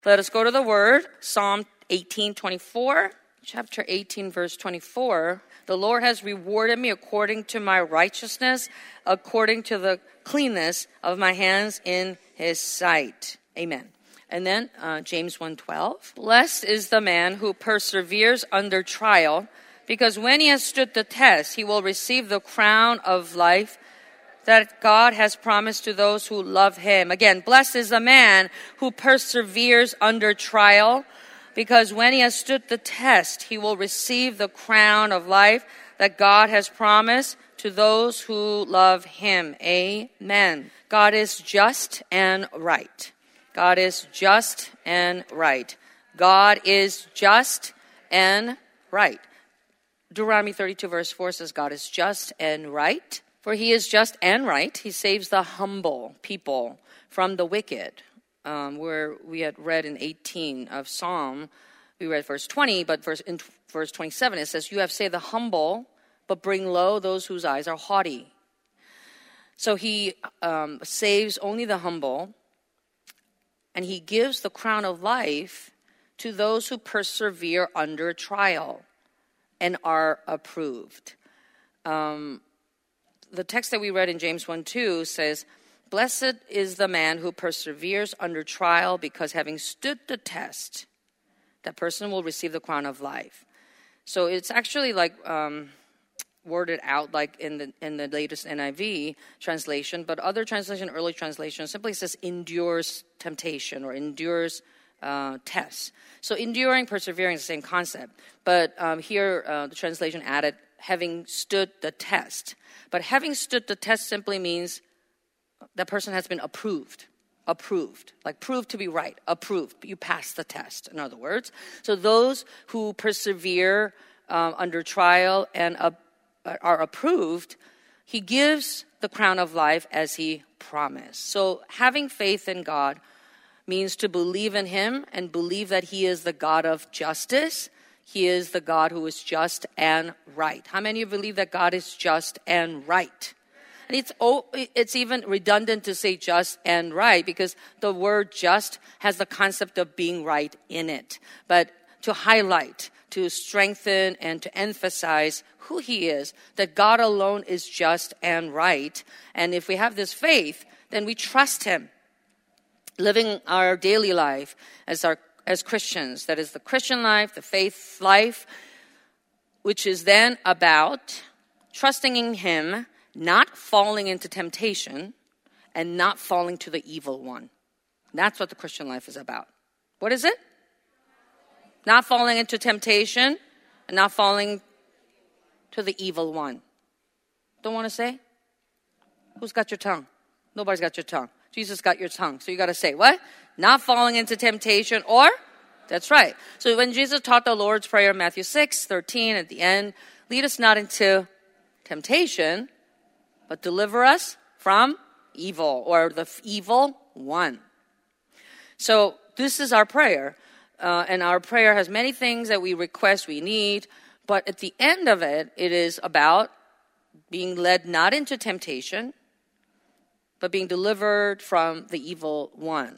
Let us go to the word, Psalm 18:24. Chapter 18, verse 24. The Lord has rewarded me according to my righteousness, according to the cleanness of my hands in his sight. Amen. And then James 1:12. Blessed is the man who perseveres under trial, because when he has stood the test, he will receive the crown of life that God has promised to those who love him. Again, blessed is the man who perseveres under trial, because when he has stood the test, he will receive the crown of life that God has promised to those who love him. Amen. God is just and right. God is just and right. God is just and right. Deuteronomy 32 verse 4 says God is just and right. For he is just and right. He saves the humble people from the wicked. Where we had read in 18 of Psalm, we read verse 20, but in verse 27 it says, you have saved the humble, but bring low those whose eyes are haughty. So he saves only the humble, and he gives the crown of life to those who persevere under trial and are approved. The text that we read in James 1:2 says, blessed is the man who perseveres under trial, because having stood the test, that person will receive the crown of life. So it's actually like worded out like in the latest NIV translation, but other translation, early translation, simply says endures temptation or endures tests. So enduring, persevering is the same concept. But here the translation added having stood the test. But having stood the test simply means that person has been approved, like proved to be right, approved. You passed the test, in other words. So those who persevere under trial and are approved, he gives the crown of life as he promised. So having faith in God means to believe in him and believe that he is the God of justice. He is the God who is just and right. How many of you believe that God is just and right? And it's even redundant to say just and right, because the word just has the concept of being right in it. But to highlight, to strengthen, and to emphasize who he is, that God alone is just and right. And if we have this faith, then we trust him. Living our daily life as Christians, that is the Christian life, the faith life, which is then about trusting in him, not falling into temptation, and not falling to the evil one. That's what the Christian life is about. What is it? Not falling into temptation and not falling to the evil one. Don't want to say? Who's got your tongue? Nobody's got your tongue. Jesus got your tongue. So you got to say what? Not falling into temptation or? That's right. So when Jesus taught the Lord's Prayer, Matthew 6:13 at the end, lead us not into temptation, but deliver us from evil or the evil one. So this is our prayer. And our prayer has many things that we request, we need. But at the end of it, it is about being led not into temptation, but being delivered from the evil one.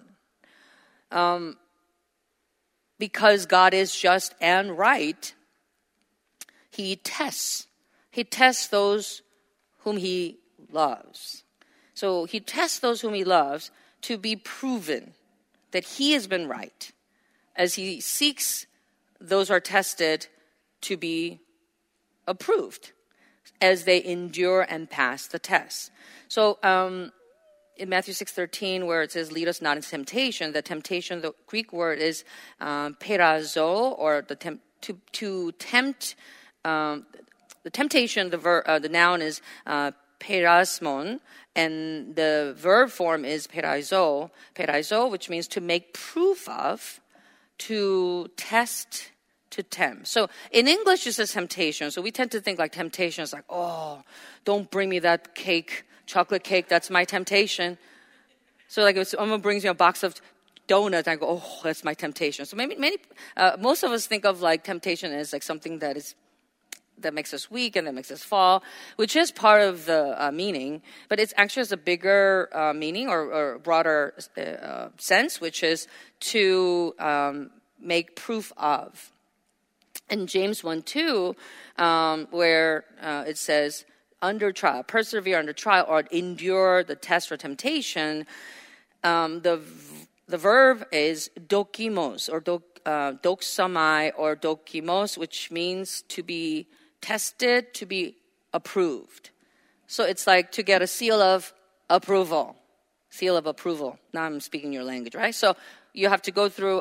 Because God is just and right, he tests. He tests those whom he loves. So he tests those whom he loves to be proven that he has been right, as he seeks those who are tested to be approved as they endure and pass the test. So in Matthew 6:13, where it says, lead us not into temptation, the temptation, the Greek word is perazo, or to tempt. The temptation, the noun is perasmon, and the verb form is peraizo, which means to make proof of, to test, to tempt. So in English, it says temptation. So we tend to think like temptation is like, oh, don't bring me that cake, chocolate cake, that's my temptation. So like if someone brings you a box of donuts, I go, oh, that's my temptation. So most of us think of like temptation as like something that is that makes us weak and that makes us fall, which is part of the meaning, but it's actually has a bigger meaning or broader sense, which is to make proof of. In James 1:2, where it says, under trial, persevere under trial, or endure the test or temptation, the verb is dokimos, or doksamai, or dokimos, which means to be tested, to be approved. So it's like to get a seal of approval. Seal of approval. Now I'm speaking your language, right? So you have to go through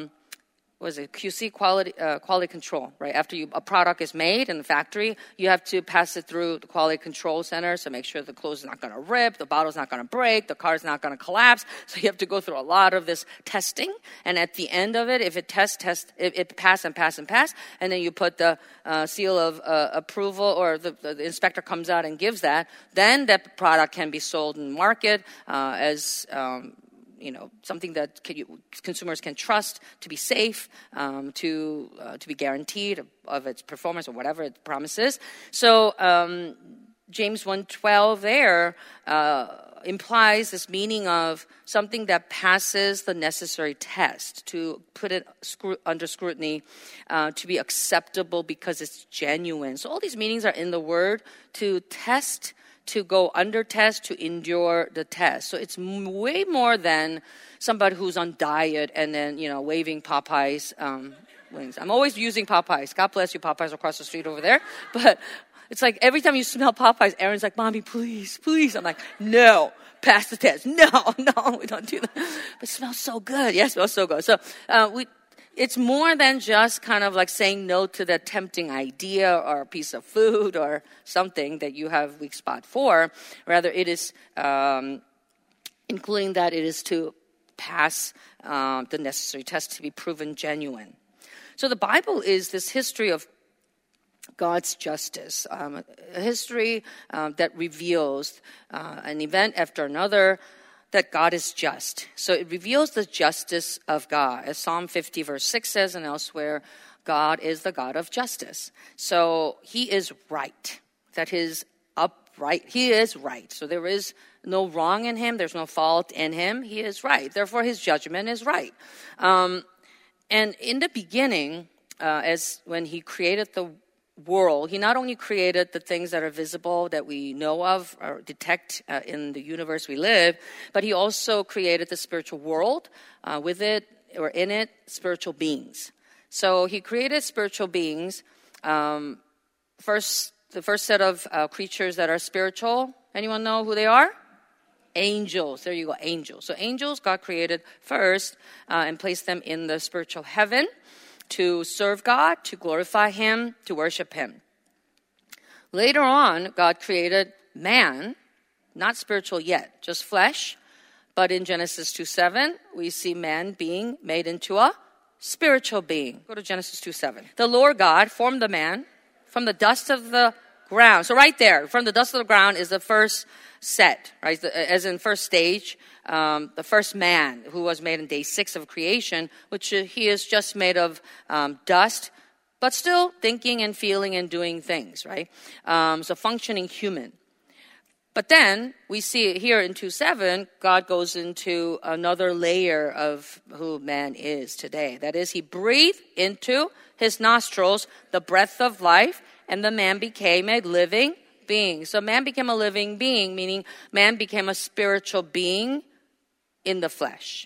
QC, quality control, right? After a product is made in the factory, you have to pass it through the quality control center to make sure the clothes is not going to rip, the bottle's not going to break, the car is not going to collapse. So you have to go through a lot of this testing. And at the end of it, if it it pass and pass and pass, and then you put the seal of approval, or the inspector comes out and gives that, then that product can be sold in the market as something that consumers can trust, to be safe, to be guaranteed of its performance or whatever it promises. So James 1:12 there implies this meaning of something that passes the necessary test, to put it under scrutiny, to be acceptable because it's genuine. So all these meanings are in the word: to test, to go under test, to endure the test. So it's way more than somebody who's on diet and then, waving Popeyes wings. I'm always using Popeyes. God bless you, Popeyes across the street over there. But it's like every time you smell Popeyes, Aaron's like, Mommy, please, please. I'm like, no, pass the test. No, we don't do that. But it smells so good. Yeah, it smells so good. So it's more than just kind of like saying no to the tempting idea or a piece of food or something that you have weak spot for. Rather, it is including that it is to pass the necessary test to be proven genuine. So the Bible is this history of God's justice, a history that reveals an event after another, that God is just. So it reveals the justice of God. As Psalm 50 verse 6 says, and elsewhere, God is the God of justice. So he is right. That is upright. He is right. So there is no wrong in him. There's no fault in him. He is right. Therefore, his judgment is right. And in the beginning, as when he created the world, he not only created the things that are visible that we know of or detect in the universe we live, but he also created the spiritual world, with it or in it, spiritual beings. So he created spiritual beings. The first set of creatures that are spiritual, anyone know who they are? Angels. There you go, angels. So angels God created first and placed them in the spiritual heaven to serve God, to glorify him, to worship him. Later on, God created man, not spiritual yet, just flesh. But in Genesis 2:7, we see man being made into a spiritual being. Go to Genesis 2:7. The Lord God formed the man from the dust of the ground. So right there, from the dust of the ground is the first set, right? As in first stage, the first man who was made in day 6 of creation, which he is just made of dust, but still thinking and feeling and doing things, right? So functioning human. But then we see here in 2:7, God goes into another layer of who man is today. That is, he breathed into his nostrils the breath of life, and the man became a living being. So man became a living being, meaning man became a spiritual being in the flesh.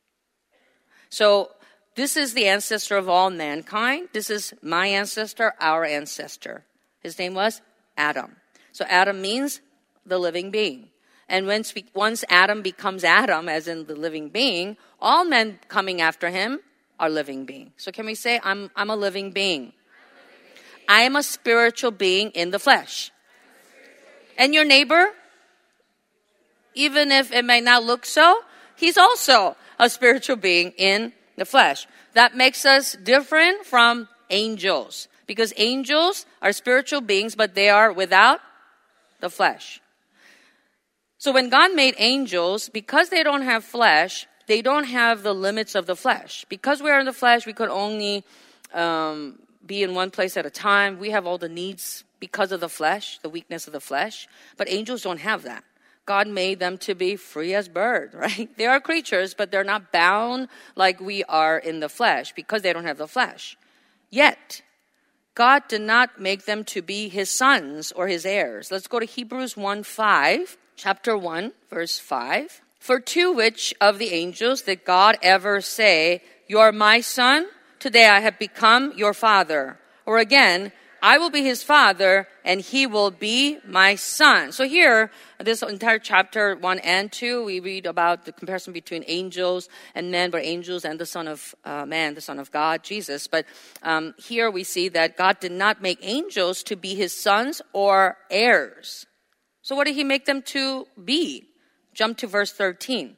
So this is the ancestor of all mankind. This is my ancestor, our ancestor. His name was Adam. So Adam means the living being. And once Adam becomes Adam, as in the living being, all men coming after him are living beings. So can we say, I'm a living being? I am a spiritual being in the flesh. And your neighbor, even if it may not look so, he's also a spiritual being in the flesh. That makes us different from angels, because angels are spiritual beings, but they are without the flesh. So when God made angels, because they don't have flesh, they don't have the limits of the flesh. Because we are in the flesh, we could only be in one place at a time. We have all the needs because of the flesh, the weakness of the flesh. But angels don't have that. God made them to be free as birds, right? They are creatures, but they're not bound like we are in the flesh because they don't have the flesh. Yet, God did not make them to be his sons or his heirs. Let's go to Hebrews 1:5, chapter 1, verse 5. For to which of the angels did God ever say, "You are my son? Today I have become your father." Or again, "I will be his father, and he will be my son." So here, this entire chapter 1 and 2, we read about the comparison between angels and men, but angels and the Son of Man, the Son of God, Jesus. But here we see that God did not make angels to be his sons or heirs. So what did he make them to be? Jump to verse 13.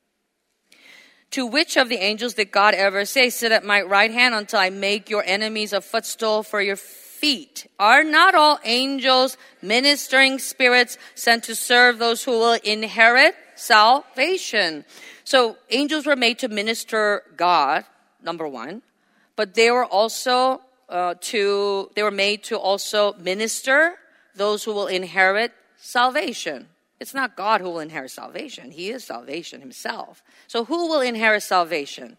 To which of the angels did God ever say, "Sit at my right hand until I make your enemies a footstool for your feet"? Are not all angels ministering spirits sent to serve those who will inherit salvation? So angels were made to minister God, number one, but they were also made to also minister those who will inherit salvation. It's not God who will inherit salvation. He is salvation himself. So who will inherit salvation?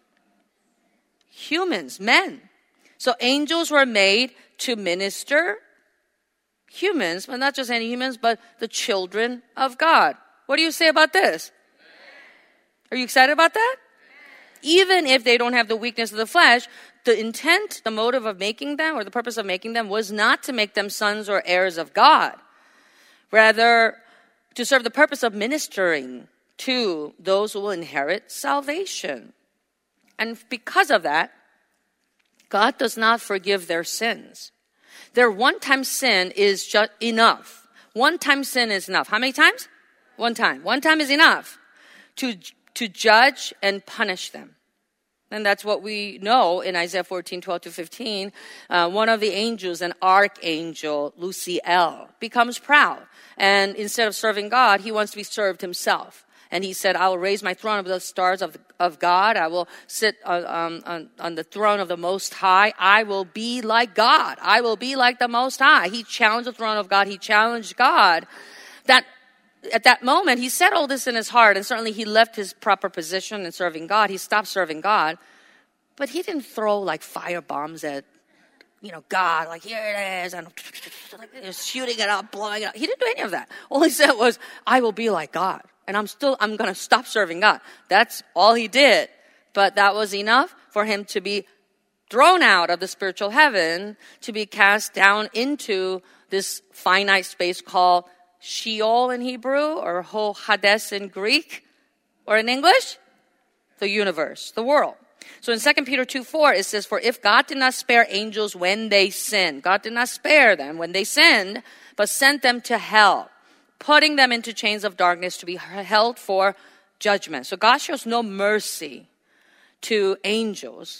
Humans, men. So angels were made to minister humans, but not just any humans, but the children of God. What do you say about this? Are you excited about that? Even if they don't have the weakness of the flesh, the intent, the motive of making them, or the purpose of making them, was not to make them sons or heirs of God. Rather, to serve the purpose of ministering to those who will inherit salvation. And because of that, God does not forgive their sins. Their one-time sin is just enough. One-time sin is enough. How many times? One time. One time is enough to judge and punish them. And that's what we know in Isaiah 14:12-15. One of the angels, an archangel, Luciel, becomes proud. And instead of serving God, he wants to be served himself. And he said, "I will raise my throne above the stars of God. I will sit on the throne of the Most High. I will be like God. I will be like the Most High." He challenged the throne of God. He challenged God. At that moment, he said all this in his heart, and certainly he left his proper position in serving God. He stopped serving God. But he didn't throw like fire bombs at, God, like, "Here it is," and shooting it up, blowing it up. He didn't do any of that. All he said was, "I will be like God. And I'm going to stop serving God." That's all he did. But that was enough for him to be thrown out of the spiritual heaven, to be cast down into this finite space called Sheol in Hebrew, or Hades in Greek, or in English, the universe, the world. So in 2 Peter 2:4, it says, "For if God did not spare angels when they sinned," God did not spare them when they sinned, "but sent them to hell, putting them into chains of darkness to be held for judgment." So God shows no mercy to angels.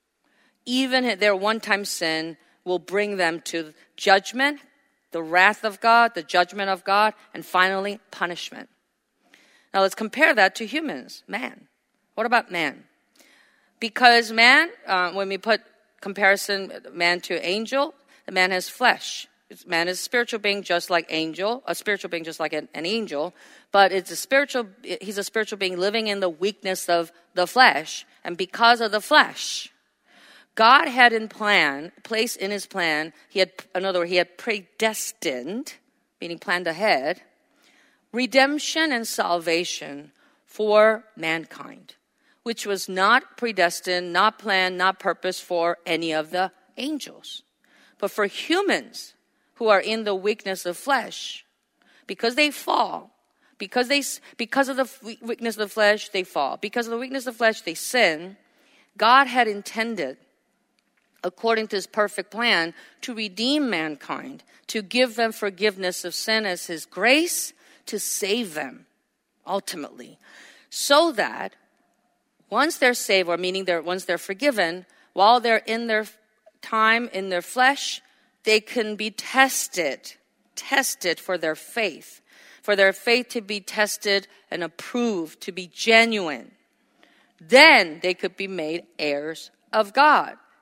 Even their one-time sin will bring them to judgment, the wrath of God, the judgment of God, and finally punishment. Now let's compare that to humans, man. What about man? Because man, when we put comparison man to angel, the man has flesh. Man is a spiritual being just like a spiritual being just like an angel, but he's a spiritual being living in the weakness of the flesh. And because of the flesh, God had placed in his plan, he had predestined, meaning planned ahead, redemption and salvation for mankind, which was not predestined, not planned, not purposed for any of the angels. But for humans who are in the weakness of flesh, because they fall, because of the weakness of the flesh, they fall. Because of the weakness of the flesh, they sin. God had intended, according to his perfect plan, to redeem mankind, to give them forgiveness of sin as his grace, to save them, ultimately. So that once they're saved, or meaning once they're forgiven, while they're in their time in their flesh, they can be tested for their faith to be tested and approved, to be genuine. Then they could be made heirs of God.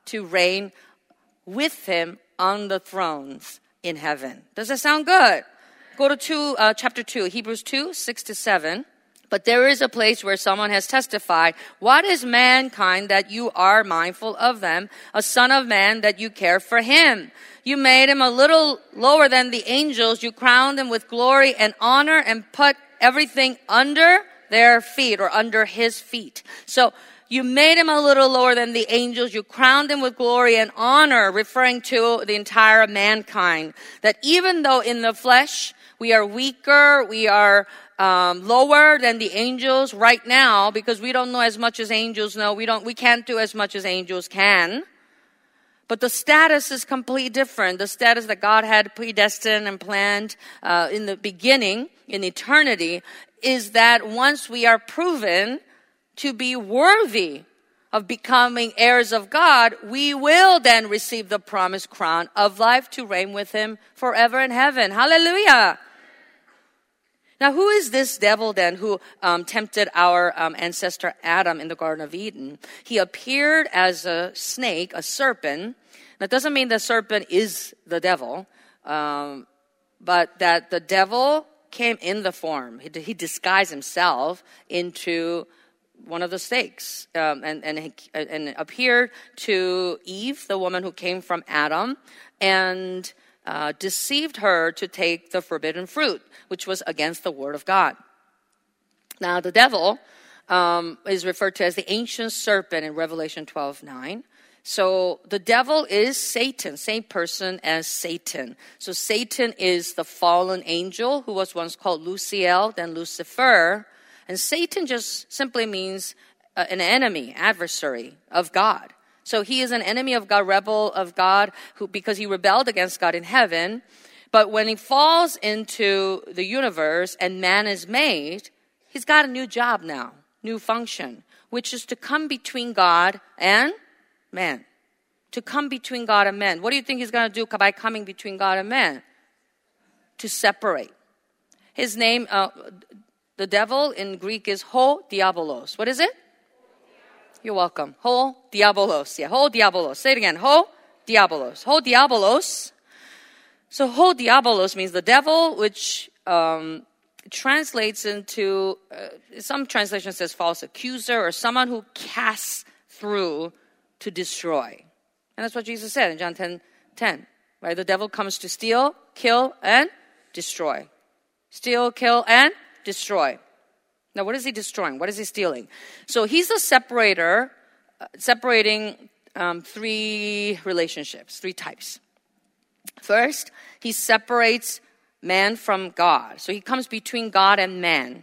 to reign with him on the thrones in heaven. Does that sound good? Go to chapter 2, Hebrews 2, 6-7. But there is a place where someone has testified, what is mankind that you are mindful of them, a son of man that you care for him? You made him a little lower than the angels. You crowned him with glory and honor and put everything under their feet or under his feet. So you made him a little lower than the angels. You crowned him with glory and honor, referring to the entire mankind. That even though in the flesh we are weaker, we are lower than the angels right now because we don't know as much as angels know. We can't do as much as angels can. But the status is completely different. The status that God had predestined and planned in the beginning, in eternity, is that once we are proven to be worthy of becoming heirs of God, we will then receive the promised crown of life to reign with him forever in heaven. Hallelujah! Now, who is this devil then who tempted our ancestor Adam in the Garden of Eden? He appeared as a snake, a serpent. That doesn't mean the serpent is the devil, but that the devil came in the form. He disguised himself into one of the snakes and appeared to Eve, the woman who came from Adam, and deceived her to take the forbidden fruit, which was against the word of God. Now, the devil is referred to as the ancient serpent in Revelation 12:9. So the devil is Satan, same person as Satan. So Satan is the fallen angel who was once called Luciel, then Lucifer. And Satan just simply means an enemy, adversary of God. So he is an enemy of God, rebel of God, because he rebelled against God in heaven. But when he falls into the universe and man is made, he's got a new job now, new function, which is to come between God and man. To come between God and man. What do you think he's going to do by coming between God and man? To separate. His name, the devil in Greek is Ho Diabolos. What is it? You're welcome. Ho Diabolos. Yeah, Ho Diabolos. Say it again. Ho Diabolos. Ho Diabolos. So Ho Diabolos means the devil, which translates into, some translation says false accuser or someone who casts through to destroy. And that's what Jesus said in John 10:10. Right? The devil comes to steal, kill, and destroy. Steal, kill, and destroy. Now, what is he destroying? What is he stealing? So he's a separator, separating three relationships, three types. First, he separates man from God. So he comes between God and man.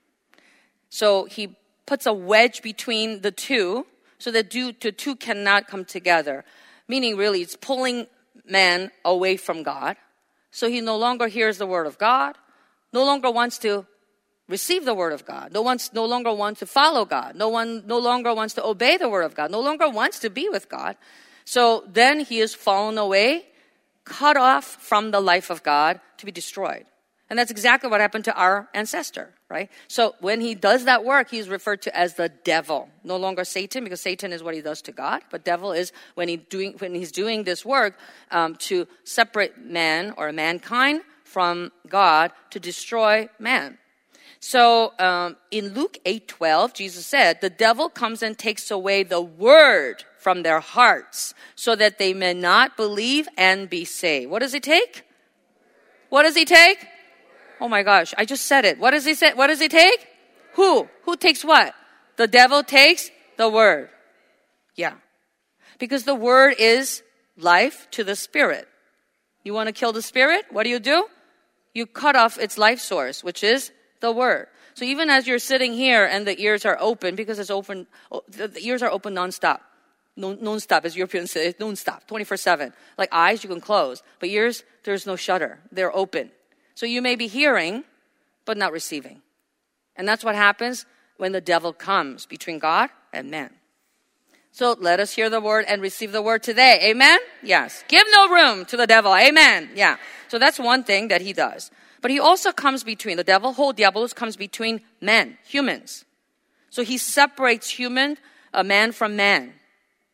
So he puts a wedge between the two so that the two cannot come together. Meaning, really, it's pulling man away from God. So he no longer hears the word of God, no longer wants to receive the word of God, no longer wants to follow God, no longer wants to obey the word of God, no longer wants to be with God. So then he is fallen away, cut off from the life of God to be destroyed. And that's exactly what happened to our ancestor, right? So when he does that work, he's referred to as the devil. No longer Satan, because Satan is what he does to God. But devil is when he's doing this work to separate man or mankind from God to destroy man. So in Luke 8:12, Jesus said, the devil comes and takes away the word from their hearts so that they may not believe and be saved. What does he take? What does he take? Oh my gosh, I just said it. What does he say? What does he take? Who? Who takes what? The devil takes the word. Yeah. Because the word is life to the spirit. You want to kill the spirit? What do? You cut off its life source, which is the word. So even as you're sitting here and the ears are open, because it's open, the ears are open nonstop. Non-stop, as Europeans say, non-stop, 24/7. Like eyes, you can close. But ears, there's no shutter. They're open. So you may be hearing, but not receiving. And that's what happens when the devil comes between God and man. So let us hear the word and receive the word today. Amen? Yes. Give no room to the devil. Amen. Yeah. So that's one thing that he does. But he also comes between, the devil, Ho Diabolos, comes between men, humans. So he separates man from man.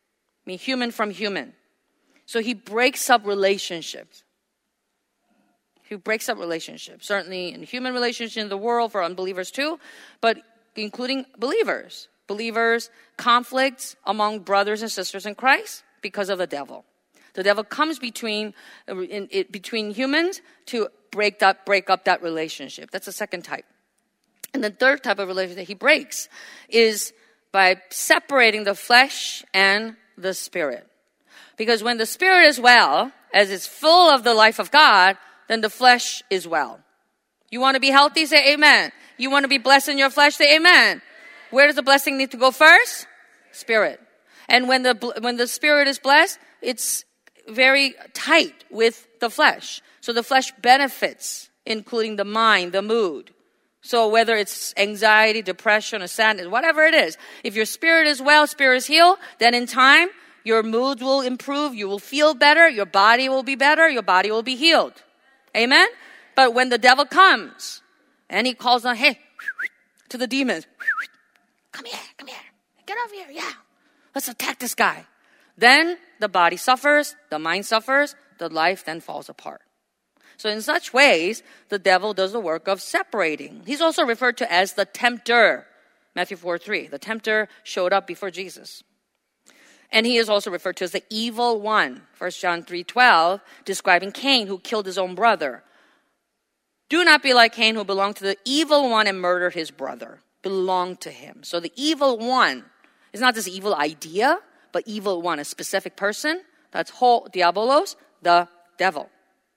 mean human from human. So he breaks up relationships. He breaks up relationships, certainly in human relationships in the world for unbelievers too, but including believers. Believers, conflicts among brothers and sisters in Christ because of the devil. The devil comes between humans to break up that relationship. That's the second type. And the third type of relationship he breaks is by separating the flesh and the spirit. Because when the spirit is well, as it's full of the life of God, then the flesh is well. You want to be healthy? Say amen. You want to be blessed in your flesh? Say amen. Where does the blessing need to go first? Spirit. And when the spirit is blessed, it's very tight with the flesh. So the flesh benefits, including the mind, the mood. So whether it's anxiety, depression, or sadness, whatever it is, if your spirit is well, spirit is healed, then in time, your mood will improve, you will feel better, your body will be better, your body will be healed. Amen? But when the devil comes and he calls on, hey, to the demons, come here, get over here, yeah. Let's attack this guy. Then the body suffers, the mind suffers, the life then falls apart. So in such ways, the devil does the work of separating. He's also referred to as the tempter. Matthew 4:3. The tempter showed up before Jesus. And he is also referred to as the evil one. 1 John 3:12, describing Cain who killed his own brother. Do not be like Cain who belonged to the evil one and murdered his brother. Belonged to him. So the evil one is not this evil idea, but evil one, a specific person. That's diabolos, the devil.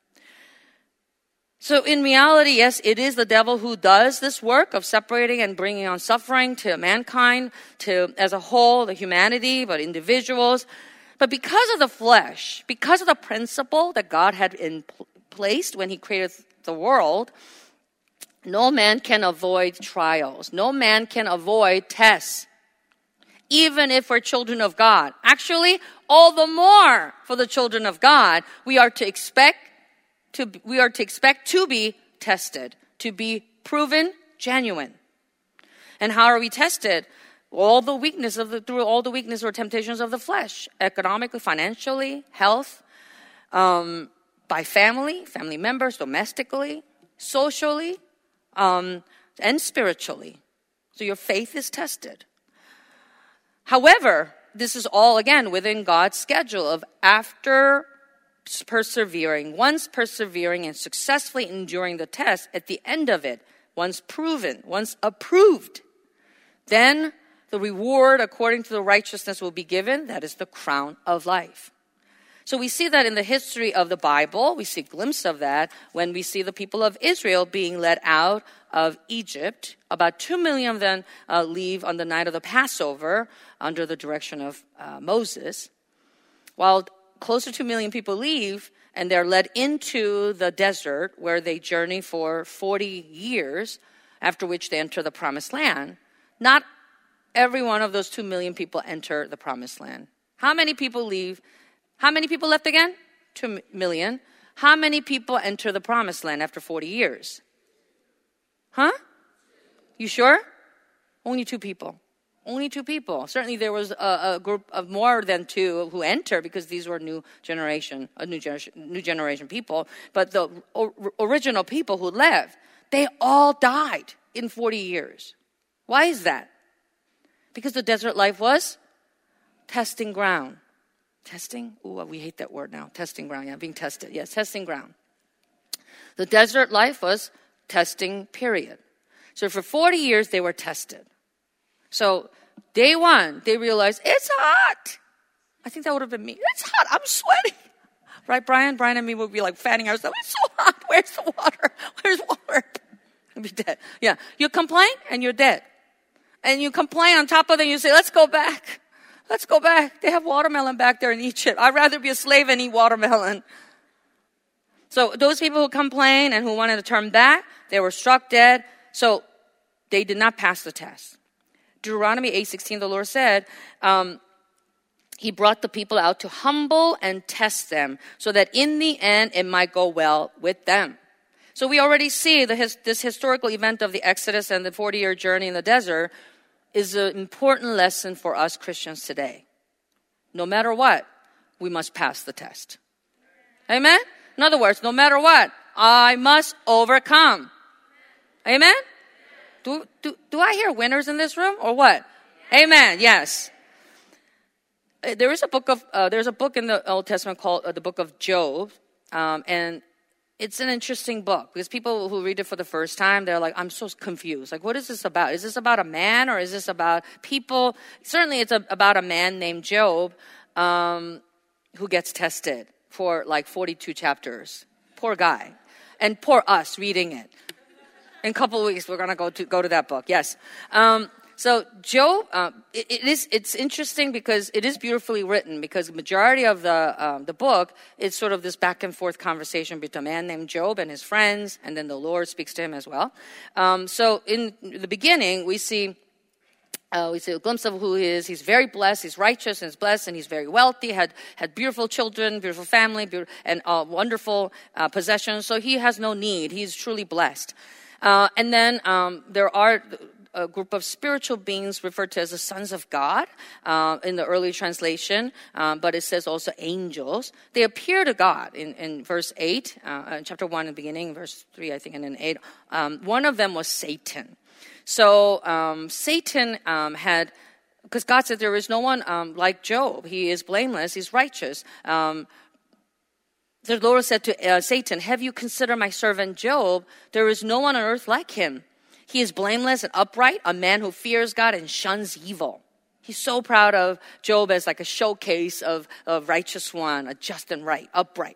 So in reality, yes, it is the devil who does this work of separating and bringing on suffering to mankind, to as a whole, the humanity, but individuals. But because of the flesh, because of the principle that God had placed when he created the world, no man can avoid trials. No man can avoid tests. Even if we're children of God. Actually, all the more for the children of God, we are to expect to be tested, to be proven genuine. And how are we tested? Through all the weakness or temptations of the flesh, economically, financially, health, by family members, domestically, socially, and spiritually. So your faith is tested. However, this is all, again, within God's schedule of after persevering, once persevering and successfully enduring the test, at the end of it, once proven, once approved, then the reward according to the righteousness will be given. That is the crown of life. So we see that in the history of the Bible. We see a glimpse of that when we see the people of Israel being led out of Egypt. About 2 million of them leave on the night of the Passover under the direction of Moses. While close to 2 million people leave and they're led into the desert where they journey for 40 years, after which they enter the promised land. Not every one of those 2 million people enter the promised land. How many people leave? How many people left again? 2 million. How many people enter the promised land after 40 years? Huh? You sure? Only 2 people. Only 2 people. Certainly there was a group of more than 2 who enter because these were new generation people. But the original people who left, they all died in 40 years. Why is that? Because the desert life was testing ground. Testing? Ooh, we hate that word now. Testing ground. Yeah, being tested. Yes, testing ground. The desert life was testing period. So for 40 years, they were tested. So day 1, they realized, it's hot. I think that would have been me. It's hot. I'm sweating. Right, Brian? Brian and me would be like fanning ourselves. It's so hot. Where's the water? Where's water? I'd be dead. Yeah. You complain and you're dead. And you complain on top of it and you say, let's go back. Let's go back. They have watermelon back there in Egypt. I'd rather be a slave and eat watermelon. So those people who complained and who wanted to turn back, they were struck dead. So they did not pass the test. Deuteronomy 8:16, the Lord said, He brought the people out to humble and test them so that in the end it might go well with them. So we already see this historical event of the Exodus and the 40-year journey in the desert is an important lesson for us Christians today. no matter what, we must pass the test. Amen? In other words, no matter what, I must overcome. Amen? Do I hear winners in this room or what? Amen. Yes. There's a book in the Old Testament called the book of Job, and it's an interesting book because people who read it for the first time, they're like, I'm so confused. Like, what is this about? Is this about a man or is this about people? Certainly it's about a man named Job who gets tested for like 42 chapters. Poor guy. And poor us reading it. In a couple of weeks, we're going to go to that book. Yes. So Job, it's interesting because it is beautifully written because the majority of the book is sort of this back and forth conversation between a man named Job and his friends, and then the Lord speaks to him as well. So in the beginning, we see a glimpse of who he is. He's very blessed. He's righteous and he's blessed and he's very wealthy, had beautiful children, beautiful family, and wonderful possessions. So he has no need. He's truly blessed. And then there are a group of spiritual beings referred to as the sons of God in the early translation, but it says also angels. They appear to God in verse 8, chapter 1 in the beginning, verse 3, I think, and then 8. One of them was Satan. So Satan had, because God said there is no one like Job. He is blameless. He's righteous. The Lord said to Satan, have you considered my servant Job? There is no one on earth like him. He is blameless and upright, a man who fears God and shuns evil. He's so proud of Job as like a showcase of a righteous one, a just and right, upright.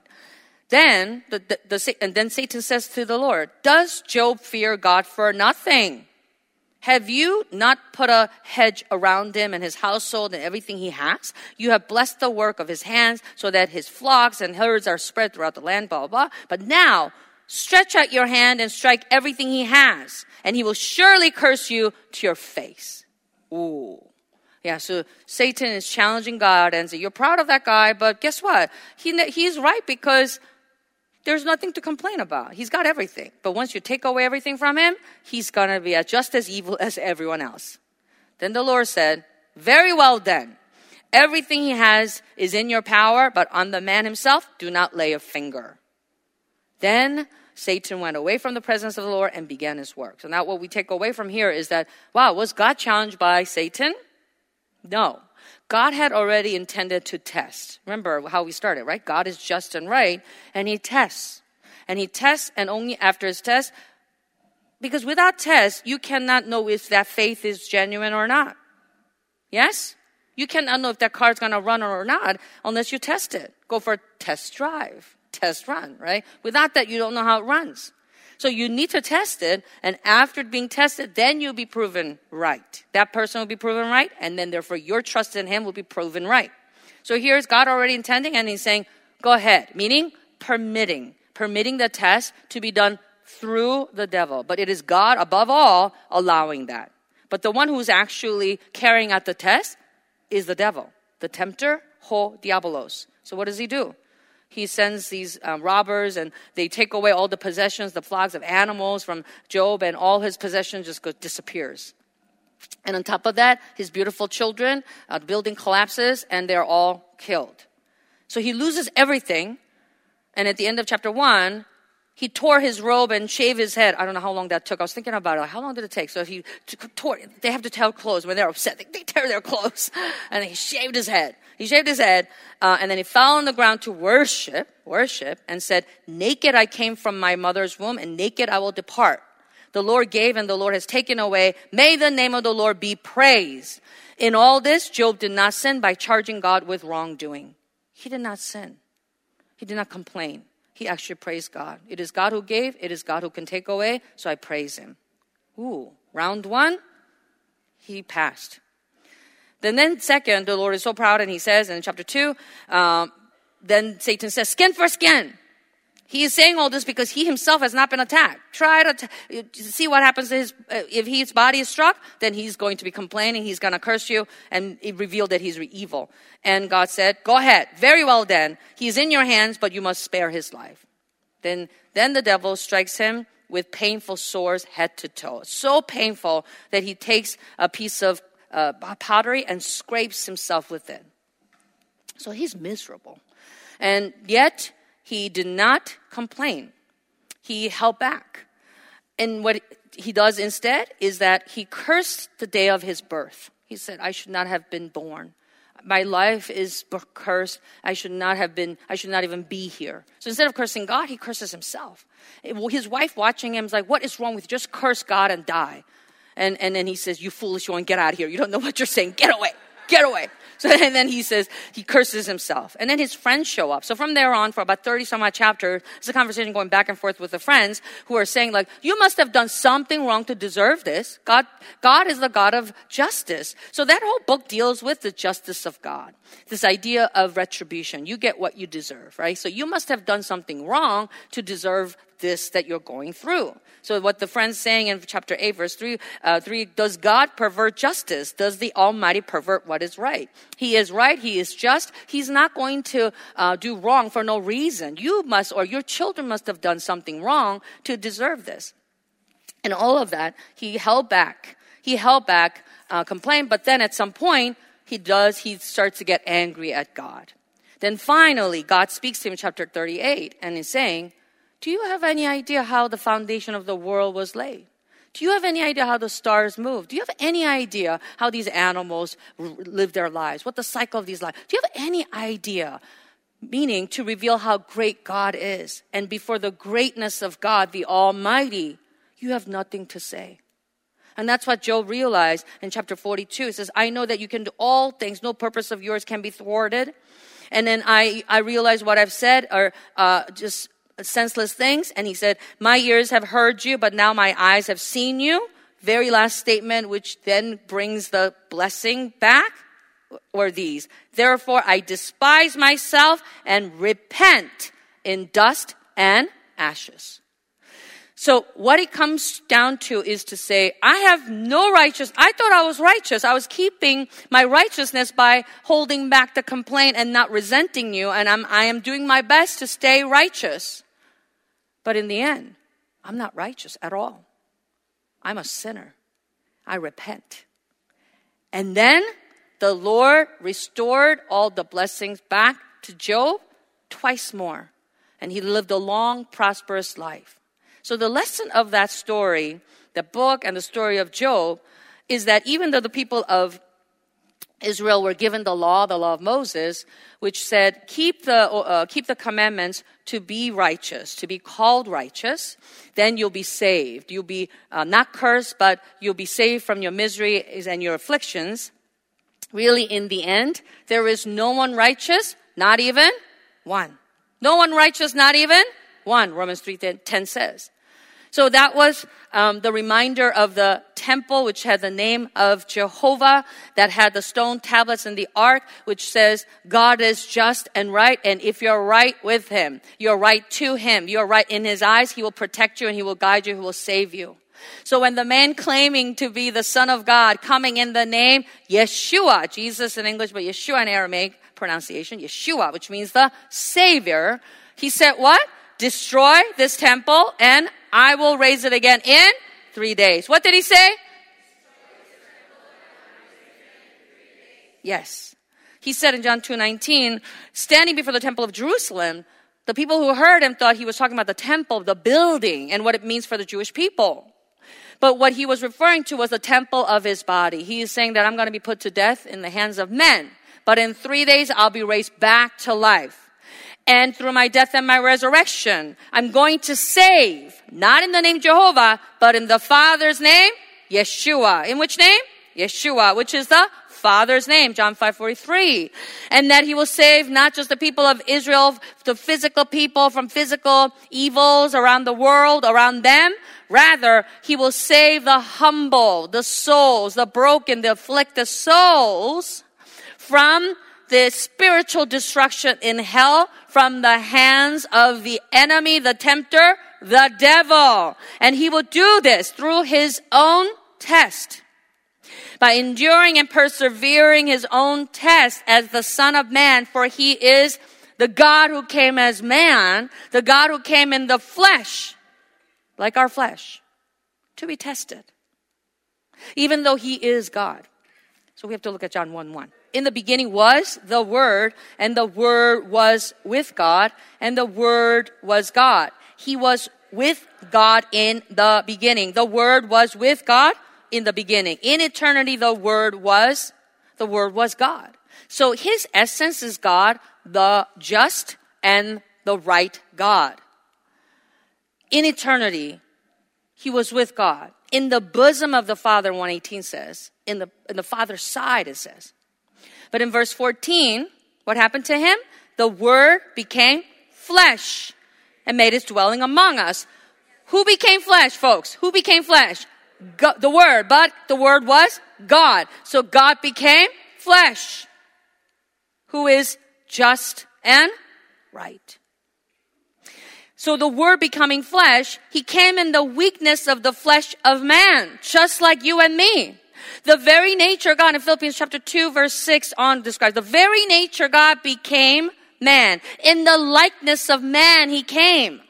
Then, and then Satan says to the Lord, does Job fear God for nothing? Have you not put a hedge around him and his household and everything he has? You have blessed the work of his hands so that his flocks and herds are spread throughout the land, blah, blah, blah. But now, stretch out your hand and strike everything he has, and he will surely curse you to your face. Ooh. Yeah, so Satan is challenging God and saying, you're proud of that guy, but guess what? He's right because there's nothing to complain about. He's got everything. But once you take away everything from him, he's going to be just as evil as everyone else. Then the Lord said, very well then. Everything he has is in your power, but on the man himself, do not lay a finger. Then Satan went away from the presence of the Lord and began his work. So now what we take away from here is that, wow, was God challenged by Satan? No. God had already intended to test. Remember how we started, right? God is just and right, and he tests. And he tests, and only after his test, because without test, you cannot know if that faith is genuine or not. Yes? You cannot know if that car is going to run or not unless you test it. Go for a test drive, test run, right? Without that, you don't know how it runs. So you need to test it, and after being tested, then you'll be proven right. That person will be proven right, and then therefore your trust in him will be proven right. So here's God already intending, and he's saying, go ahead, meaning permitting the test to be done through the devil. But it is God, above all, allowing that. But the one who's actually carrying out the test is the devil, the tempter, ho diabolos. So what does he do? He sends these robbers, and they take away all the possessions, the flocks of animals from Job, and all his possessions just disappears. And on top of that, his beautiful children, the building collapses, and they're all killed. So he loses everything, and at the end of chapter 1, he tore his robe and shaved his head. I don't know how long that took. I was thinking about it. How long did it take? So he tore. They have to tear clothes when they're upset. They tear their clothes. And he shaved his head. And then he fell on the ground to worship, and said, naked I came from my mother's womb, and naked I will depart. The Lord gave, and the Lord has taken away. May the name of the Lord be praised. In all this, Job did not sin by charging God with wrongdoing. He did not sin. He did not complain. He actually praised God. It is God who gave. It is God who can take away. So I praise him. Ooh, round 1, he passed. Then second, the Lord is so proud, and he says in chapter 2, then Satan says, skin for skin. He is saying all this because he himself has not been attacked. Try to see what happens to his, if his body is struck, then he's going to be complaining. He's going to curse you, and it revealed that he's evil. And God said, go ahead. Very well then. He's in your hands, but you must spare his life. Then the devil strikes him with painful sores head to toe. So painful that he takes a piece of pottery and scrapes himself with it. So he's miserable. And yet, he did not complain. He held back. And what he does instead is that he cursed the day of his birth. He said, I should not have been born. My life is cursed. I should not even be here. So instead of cursing God, he curses himself. His wife watching him is like, what is wrong with you? Just curse God and die. And then he says, you foolish one, get out of here. You don't know what you're saying. Get away. Get away. So, and then he says, he curses himself. And then his friends show up. So from there on, for about 30 some odd chapters, there's a conversation going back and forth with the friends who are saying like, you must have done something wrong to deserve this. God is the God of justice. So that whole book deals with the justice of God. This idea of retribution. You get what you deserve, right? So you must have done something wrong to deserve this that you're going through. So what the friend's saying in chapter 8, verse 3, does God pervert justice? Does the Almighty pervert what is right? He is right. He is just. He's not going to do wrong for no reason. You must, or your children must have done something wrong to deserve this. And all of that, he held back. Complained, but then at some point, he starts to get angry at God. Then finally, God speaks to him in chapter 38 and is saying, do you have any idea how the foundation of the world was laid? Do you have any idea how the stars move? Do you have any idea how these animals live their lives? What the cycle of these lives? Do you have any idea? Meaning to reveal how great God is. And before the greatness of God, the Almighty, you have nothing to say. And that's what Job realized in chapter 42. It says, I know that you can do all things. No purpose of yours can be thwarted. And then I realize what I've said are just senseless things. And he said, my ears have heard you, but now my eyes have seen you. Very last statement, which then brings the blessing back, were these. Therefore, I despise myself and repent in dust and ashes. So what it comes down to is to say, I have no righteousness. I thought I was righteous. I was keeping my righteousness by holding back the complaint and not resenting you. And I am doing my best to stay righteous. But in the end, I'm not righteous at all. I'm a sinner. I repent. And then the Lord restored all the blessings back to Job twice more. And he lived a long, prosperous life. So the lesson of that story, the book and the story of Job, is that even though the people of Israel were given the law of Moses, which said, keep the commandments to be righteous, to be called righteous, then you'll be saved. You'll be not cursed, but you'll be saved from your miseries and your afflictions. Really, in the end, there is no one righteous, not even one. No one righteous, not even one, Romans 3:10 says. So that was the reminder of the temple, which had the name of Jehovah, that had the stone tablets in the ark, which says God is just and right. And if you're right with him, you're right to him, you're right in his eyes, he will protect you and he will guide you, he will save you. So when the man claiming to be the Son of God, coming in the name Yeshua, Jesus in English, but Yeshua in Aramaic pronunciation, Yeshua, which means the Savior, he said what? Destroy this temple and I will raise it again in 3 days. What did he say? Yes. He said in John 2:19, standing before the temple of Jerusalem, the people who heard him thought he was talking about the temple, the building, and what it means for the Jewish people. But what he was referring to was the temple of his body. He is saying that I'm going to be put to death in the hands of men, but in 3 days I'll be raised back to life. And through my death and my resurrection, I'm going to save, not in the name Jehovah, but in the Father's name, Yeshua. In which name? Yeshua, which is the Father's name, John 5:43. And that he will save not just the people of Israel, the physical people from physical evils around the world, around them. Rather, he will save the humble, the souls, the broken, the afflicted souls from the spiritual destruction in hell from the hands of the enemy, the tempter, the devil. And he will do this through his own test. By enduring and persevering his own test as the Son of Man, for he is the God who came as man, the God who came in the flesh, like our flesh, to be tested. Even though he is God. So we have to look at John 1:1. In the beginning was the Word, and the Word was with God, and the Word was God. He was with God in the beginning. The Word was with God in the beginning. In eternity, the Word was God. So his essence is God, the just and the right God. In eternity, he was with God. In the bosom of the Father, 1:18 says. In the Father's side, it says. But in verse 14, what happened to him? The Word became flesh and made his dwelling among us. Who became flesh, folks? Who became flesh? God, the Word, but the Word was God. So God became flesh, who is just and right. So the Word becoming flesh, he came in the weakness of the flesh of man, just like you and me. The very nature God, in Philippians chapter 2, verse 6 on describes, the very nature God became man. In the likeness of man, he came.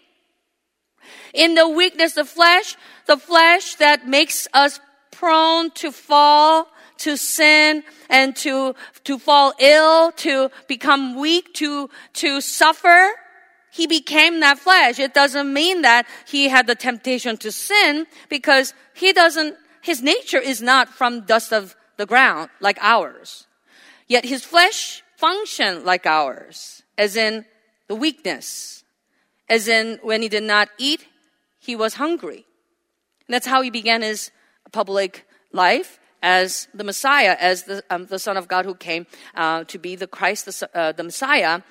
In the weakness of flesh, the flesh that makes us prone to fall, to sin, and to fall ill, to become weak, to suffer. He became that flesh. It doesn't mean that he had the temptation to sin, because his nature is not from dust of the ground like ours. Yet his flesh functioned like ours, as in the weakness, as in when he did not eat, he was hungry. And that's how he began his public life as the Messiah, as the Son of God who came to be the Christ, the Messiah.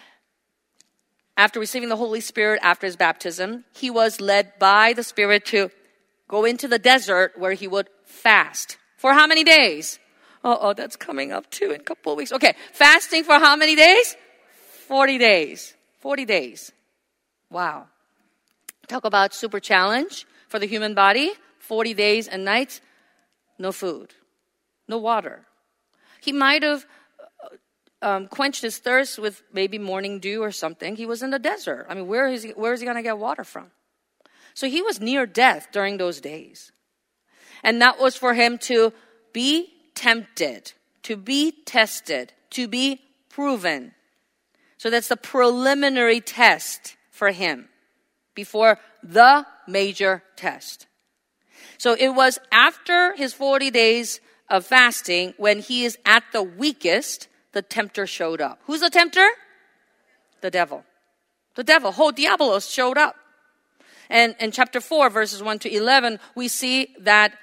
After receiving the Holy Spirit after his baptism, he was led by the Spirit to go into the desert where he would fast. For how many days? Oh, that's coming up too in a couple of weeks. Okay, fasting for how many days? 40 days. 40 days. Wow. Talk about super challenge for the human body. 40 days and nights, no food, no water. He might have quenched his thirst with maybe morning dew or something. He was in the desert. I mean, where is he going to get water from? So he was near death during those days. And that was for him to be tempted, to be tested, to be proven. So that's the preliminary test for him before the major test. So it was after his 40 days of fasting, when he is at the weakest, the tempter showed up. Who's the tempter? The devil. The devil, diabolos, showed up. And in chapter 4, verses 1 to 11, we see that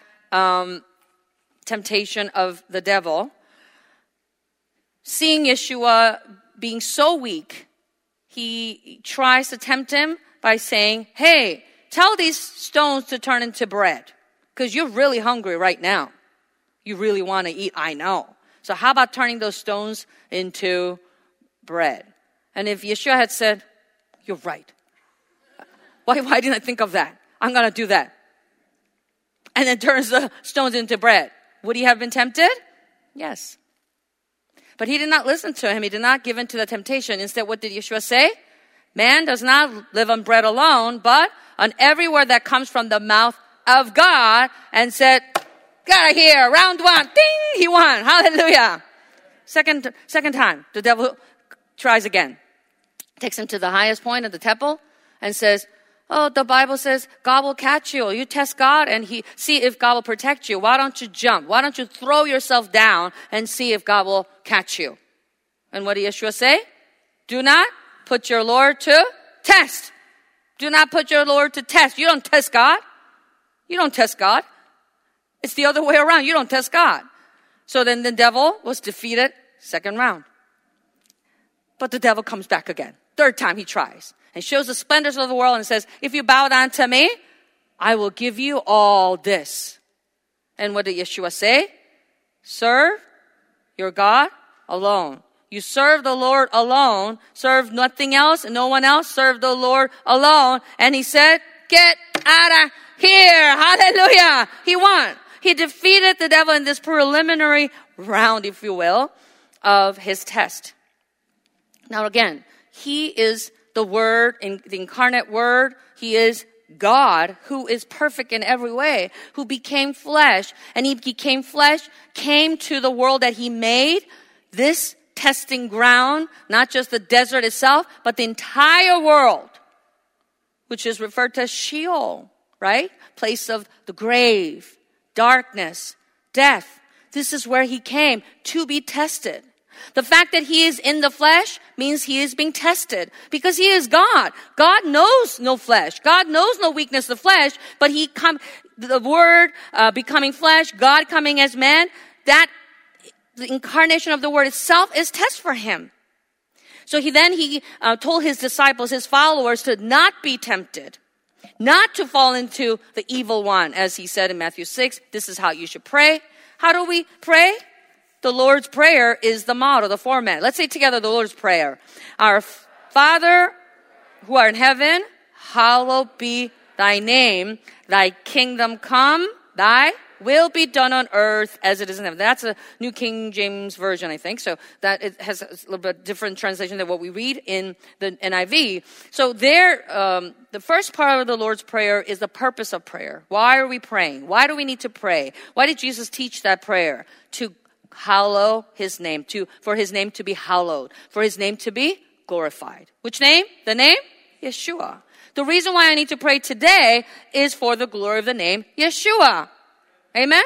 temptation of the devil. Seeing Yeshua being so weak, he tries to tempt him by saying, hey, tell these stones to turn into bread, because you're really hungry right now. You really want to eat, I know. So how about turning those stones into bread? And if Yeshua had said, you're right. Why didn't I think of that? I'm going to do that. And then turns the stones into bread. Would he have been tempted? Yes. But he did not listen to him. He did not give in to the temptation. Instead, what did Yeshua say? Man does not live on bread alone, but on every word that comes from the mouth of God, and said, get out of here, round one, ding, he won, hallelujah. Second time, the devil tries again. Takes him to the highest point of the temple and says, oh, the Bible says God will catch you. You test God and see if God will protect you. Why don't you jump? Why don't you throw yourself down and see if God will catch you? And what did Yeshua say? Do not put your Lord to test. Do not put your Lord to test. You don't test God. You don't test God. It's the other way around. You don't test God. So then the devil was defeated, second round. But the devil comes back again. Third time he tries and shows the splendors of the world and says, if you bow down to me, I will give you all this. And what did Yeshua say? Serve your God alone. You serve the Lord alone. Serve nothing else and no one else. Serve the Lord alone. And he said, get out of here. Hallelujah. He won. He defeated the devil in this preliminary round, if you will, of his test. Now again, he is the Word, the incarnate Word. He is God, who is perfect in every way, who became flesh. And he became flesh, came to the world that he made, this testing ground, not just the desert itself, but the entire world, which is referred to as Sheol, right? Place of the grave, darkness, death. This is where he came to be tested. The fact that he is in the flesh means he is being tested because he is God. God knows no flesh. God knows no weakness of flesh, but the word becoming flesh, God coming as man, that the incarnation of the word itself is test for him. So he told his disciples, his followers, to not be tempted, not to fall into the evil one, as he said in Matthew 6. This is how you should pray. How do we pray? The Lord's Prayer is the model, the format. Let's say together the Lord's Prayer. Our Father who art in heaven, hallowed be thy name. Thy kingdom come, thy will be done on earth as it is in heaven. That's a New King James Version, I think. So that it has a little bit different translation than what we read in the NIV. So there, the first part of the Lord's Prayer is the purpose of prayer. Why are we praying? Why do we need to pray? Why did Jesus teach that prayer? To hallow his name, for his name to be hallowed, for his name to be glorified. Which name? The name? Yeshua. The reason why I need to pray today is for the glory of the name Yeshua. Amen?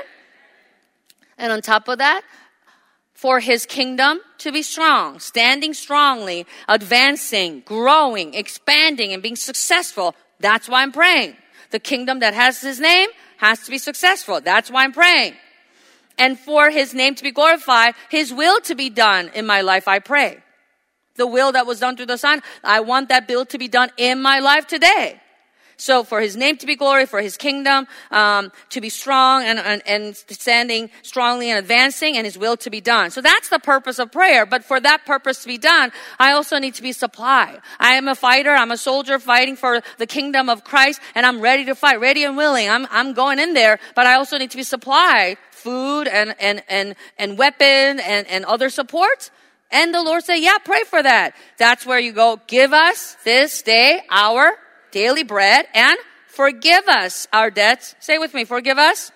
And on top of that, for his kingdom to be strong, standing strongly, advancing, growing, expanding, and being successful. That's why I'm praying. The kingdom that has his name has to be successful. That's why I'm praying. And for his name to be glorified, his will to be done in my life, I pray. The will that was done through the Son, I want that will to be done in my life today. So for his name to be glorified, for his kingdom to be strong and standing strongly and advancing, and his will to be done. So that's the purpose of prayer. But for that purpose to be done, I also need to be supplied. I am a fighter. I'm a soldier fighting for the kingdom of Christ, and I'm ready to fight, ready and willing. I'm going in there, but I also need to be supplied food and weapon and other support. And the Lord said, yeah, pray for that. That's where you go, give us this day our daily bread and forgive us our debts. Say with me, forgive us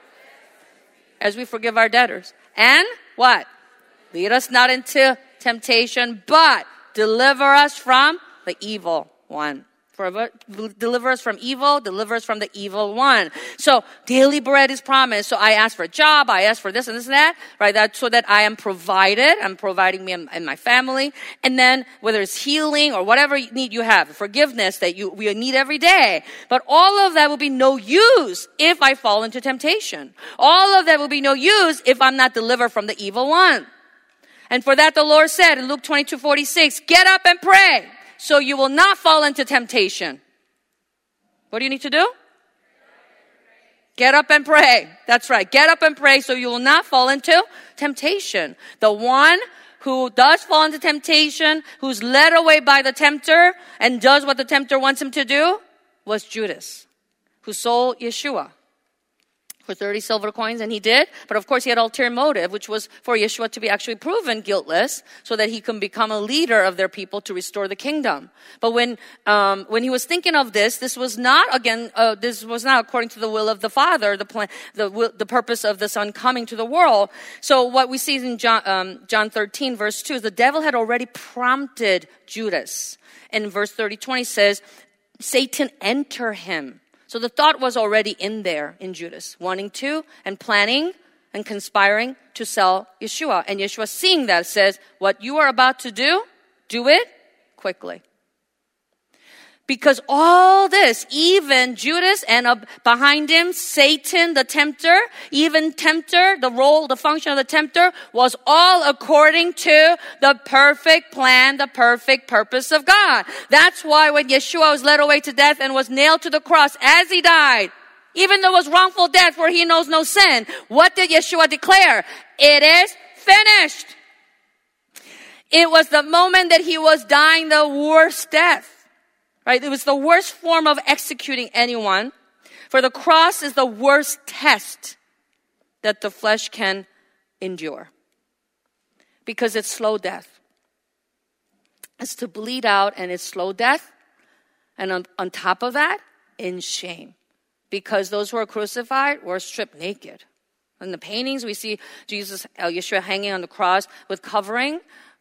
as we forgive our debtors. And what? Lead us not into temptation, but deliver us from the evil one. Deliver us from evil, deliver us from the evil one. So daily bread is promised. So I ask for a job, I ask for this and this and that, right? That so that I am provided. I'm providing me and my family. And then whether it's healing or whatever need you have, forgiveness that we need every day. But all of that will be no use if I fall into temptation. All of that will be no use if I'm not delivered from the evil one. And for that the Lord said in Luke 22:46, get up and pray, so you will not fall into temptation. What do you need to do? Get up and pray. That's right. Get up and pray so you will not fall into temptation. The one who does fall into temptation, who's led away by the tempter and does what the tempter wants him to do, was Judas, who sold Yeshua for 30 silver coins, and he did. But of course, he had ulterior motive, which was for Yeshua to be actually proven guiltless so that he can become a leader of their people to restore the kingdom. But when he was thinking of this was not, this was not according to the will of the Father, the plan, the purpose of the Son coming to the world. So what we see in John 13, verse 2, is the devil had already prompted Judas. And verse 20 says, Satan enter him. So the thought was already in there in Judas, wanting to and planning and conspiring to sell Yeshua. And Yeshua, seeing that, says, what you are about to do it quickly. Because all this, even Judas and behind him, Satan, the tempter, even tempter, the function of the tempter was all according to the perfect plan, the perfect purpose of God. That's why when Yeshua was led away to death and was nailed to the cross as he died, even though it was wrongful death where he knows no sin, what did Yeshua declare? It is finished. It was the moment that he was dying the worst death. Right? It was the worst form of executing anyone. For the cross is the worst test that the flesh can endure. Because it's slow death. It's to bleed out, and it's slow death. And on top of that, in shame. Because those who are crucified were stripped naked. In the paintings, we see Jesus, Yeshua hanging on the cross with a covering,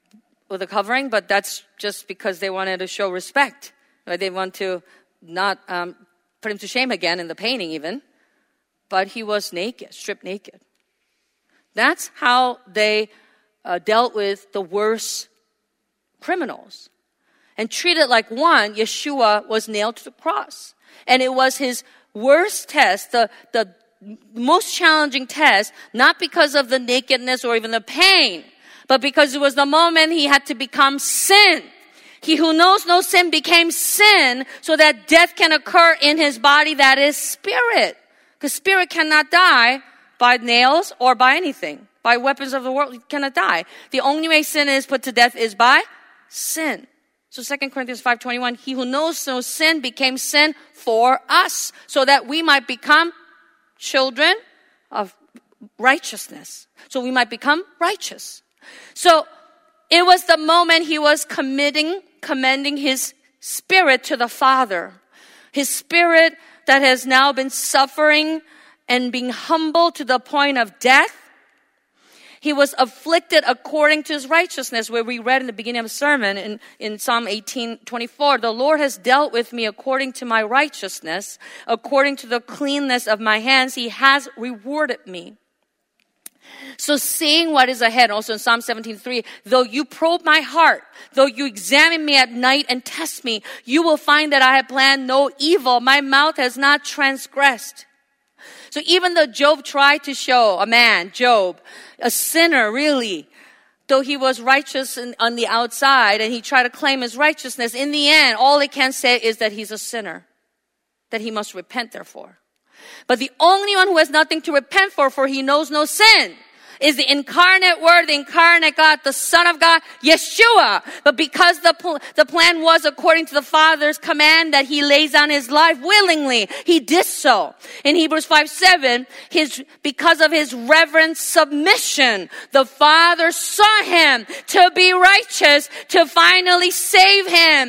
but that's just because they wanted to show respect. Right? They want to not put him to shame again in the painting even. But he was naked, stripped naked. That's how they dealt with the worst criminals. And treated like one, Yeshua was nailed to the cross. And it was his worst test, the most challenging test, not because of the nakedness or even the pain, but because it was the moment he had to become sin. He who knows no sin became sin so that death can occur in his body, that is spirit. Because spirit cannot die by nails or by anything. By weapons of the world, it cannot die. The only way sin is put to death is by sin. So 2 Corinthians 5:21, he who knows no sin became sin for us so that we might become children of righteousness. So we might become righteous. So it was the moment he was commending his spirit to the Father. His spirit that has now been suffering and being humbled to the point of death. He was afflicted according to his righteousness, where we read in the beginning of the sermon in Psalm 18:24, the Lord has dealt with me according to my righteousness, according to the cleanness of my hands, he has rewarded me. So seeing what is ahead, also in Psalm 17:3, though you probe my heart, though you examine me at night and test me, you will find that I have planned no evil. My mouth has not transgressed. So even though Job tried to show Job, a sinner really, though he was righteous on the outside and he tried to claim his righteousness, in the end, all he can say is that he's a sinner, that he must repent therefore. But the only one who has nothing to repent for he knows no sin, is the incarnate Word, the incarnate God, the Son of God, Yeshua. But because the plan was according to the Father's command that he lays down his life willingly, he did so. In Hebrews 5:7, because of his reverent submission, the Father saw him to be righteous, to finally save him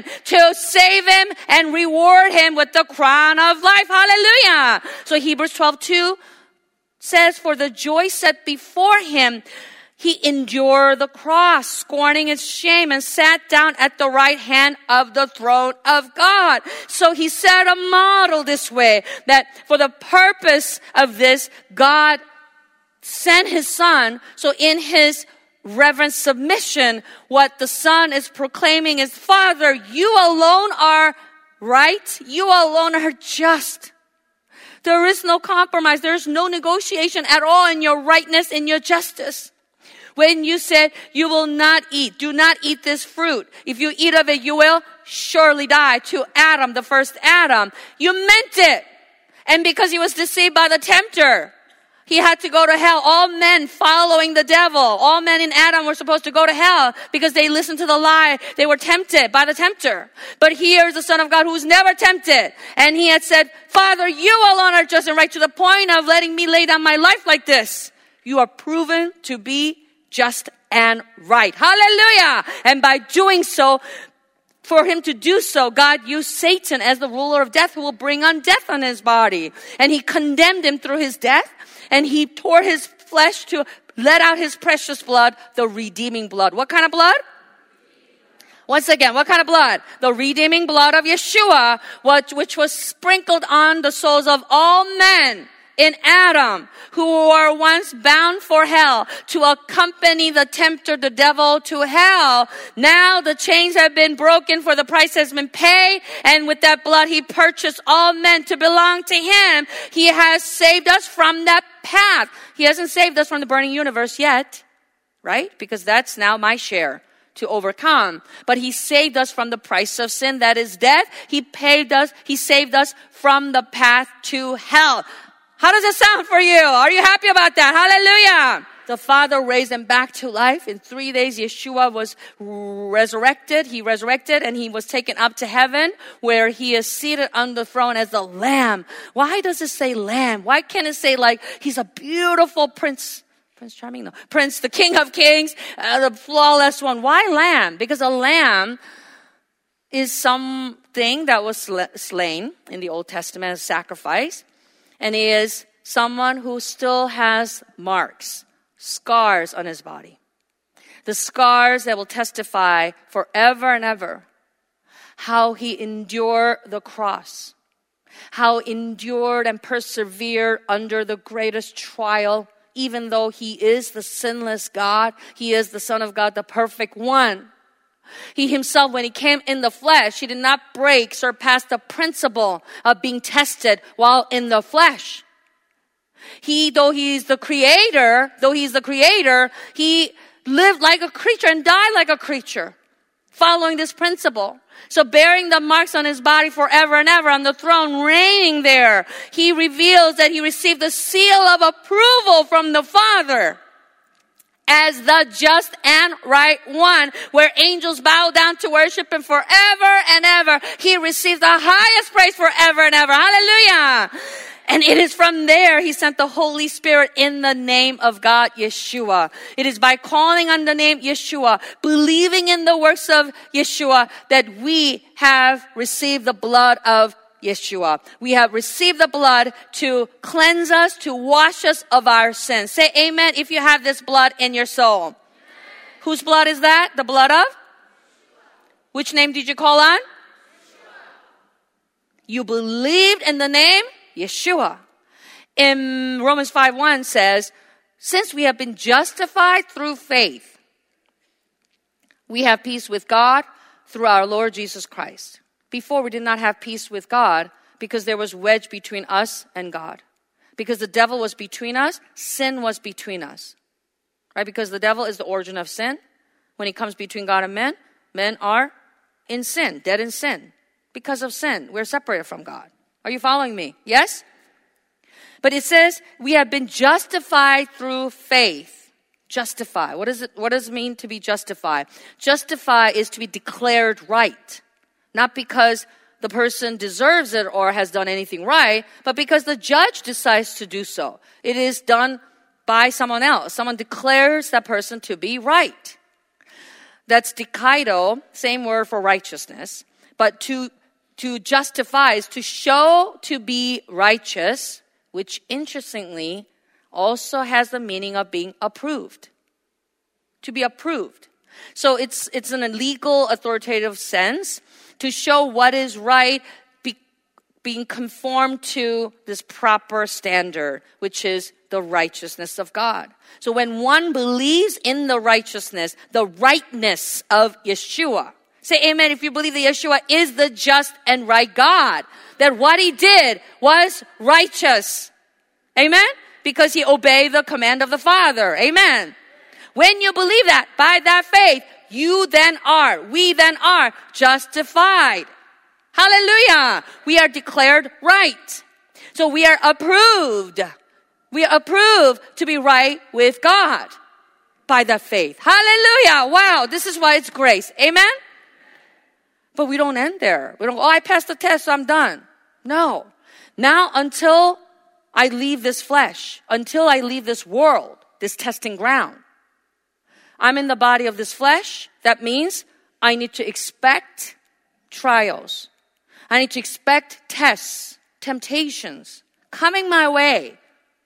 and reward him with the crown of life. Hallelujah! So Hebrews 12:2 says, for the joy set before him, he endured the cross, scorning its shame, and sat down at the right hand of the throne of God. So he set a model this way, that for the purpose of this, God sent his Son. So in his reverent submission, what the Son is proclaiming is, Father, you alone are right. You alone are just. There is no compromise. There is no negotiation at all in your rightness, in your justice. When you said, you will not eat, do not eat this fruit. If you eat of it, you will surely die. To Adam, the first Adam, you meant it. And because he was deceived by the tempter, he had to go to hell. All men following the devil, all men in Adam were supposed to go to hell because they listened to the lie. They were tempted by the tempter. But here is the Son of God who was never tempted. And he had said, Father, you alone are just and right, to the point of letting me lay down my life like this. You are proven to be just and right. Hallelujah! And by doing so, for him to do so, God used Satan as the ruler of death who will bring on death on his body. And he condemned him through his death. And he tore his flesh to let out his precious blood, the redeeming blood. What kind of blood? Once again, what kind of blood? The redeeming blood of Yeshua, which was sprinkled on the souls of all men in Adam, who were once bound for hell, to accompany the tempter, the devil, to hell. Now the chains have been broken, for the price has been paid, and with that blood he purchased all men to belong to him. He has saved us from that path. He hasn't saved us from the burning universe yet, right? Because that's now my share to overcome. But he saved us from the price of sin, that is death. He saved us from the path to hell. How does it sound for you? Are you happy about that? Hallelujah! The Father raised him back to life. In 3 days, Yeshua was resurrected. He resurrected and he was taken up to heaven, where he is seated on the throne as the Lamb. Why does it say Lamb? Why can't it say like he's a beautiful Prince Charming? No. Prince, the King of Kings, the flawless one. Why Lamb? Because a lamb is something that was slain in the Old Testament as sacrifice. And he is someone who still has marks, scars on his body. The scars that will testify forever and ever how he endured the cross, how endured and persevered under the greatest trial, even though he is the sinless God, he is the Son of God, the perfect one. He himself, when he came in the flesh, he did not surpass the principle of being tested while in the flesh. Though he's the creator, he lived like a creature and died like a creature, following this principle. So bearing the marks on his body forever and ever on the throne, reigning there, he reveals that he received the seal of approval from the Father as the just and right one, where angels bow down to worship him forever and ever. He received the highest praise forever and ever. Hallelujah! And it is from there he sent the Holy Spirit in the name of God, Yeshua. It is by calling on the name Yeshua, believing in the works of Yeshua, that we have received the blood of Yeshua. We have received the blood to cleanse us, to wash us of our sins. Say amen if you have this blood in your soul. Amen. Whose blood is that? The blood of? Which name did you call on? Yeshua. You believed in the name Yeshua. In Romans 5:1 says, since we have been justified through faith, we have peace with God through our Lord Jesus Christ. Before, we did not have peace with God because there was wedge between us and God. Because the devil was between us, sin was between us. Right? Because the devil is the origin of sin. When he comes between God and men are in sin, dead in sin. Because of sin, we're separated from God. Are you following me? Yes? But it says we have been justified through faith. Justify. What does it mean to be justified? Justify is to be declared right. Not because the person deserves it or has done anything right, but because the judge decides to do so. It is done by someone else. Someone declares that person to be right. That's dikaido, same word for righteousness. But to justify is to show to be righteous, which interestingly also has the meaning of being approved. To be approved. So it's in a legal, authoritative sense to show what is right, being conformed to this proper standard, which is the righteousness of God. So when one believes in the righteousness, the rightness of Yeshua, say amen if you believe that Yeshua is the just and right God, that what he did was righteous. Amen? Because he obeyed the command of the Father. Amen. When you believe that, by that faith, we then are justified. Hallelujah. We are declared right. So we are approved. We are approved to be right with God by that faith. Hallelujah. Wow. This is why it's grace. Amen? But we don't end there. We don't, I passed the test, so I'm done. No. Now, until I leave this flesh, until I leave this world, this testing ground, I'm in the body of this flesh. That means I need to expect trials. I need to expect tests, temptations coming my way.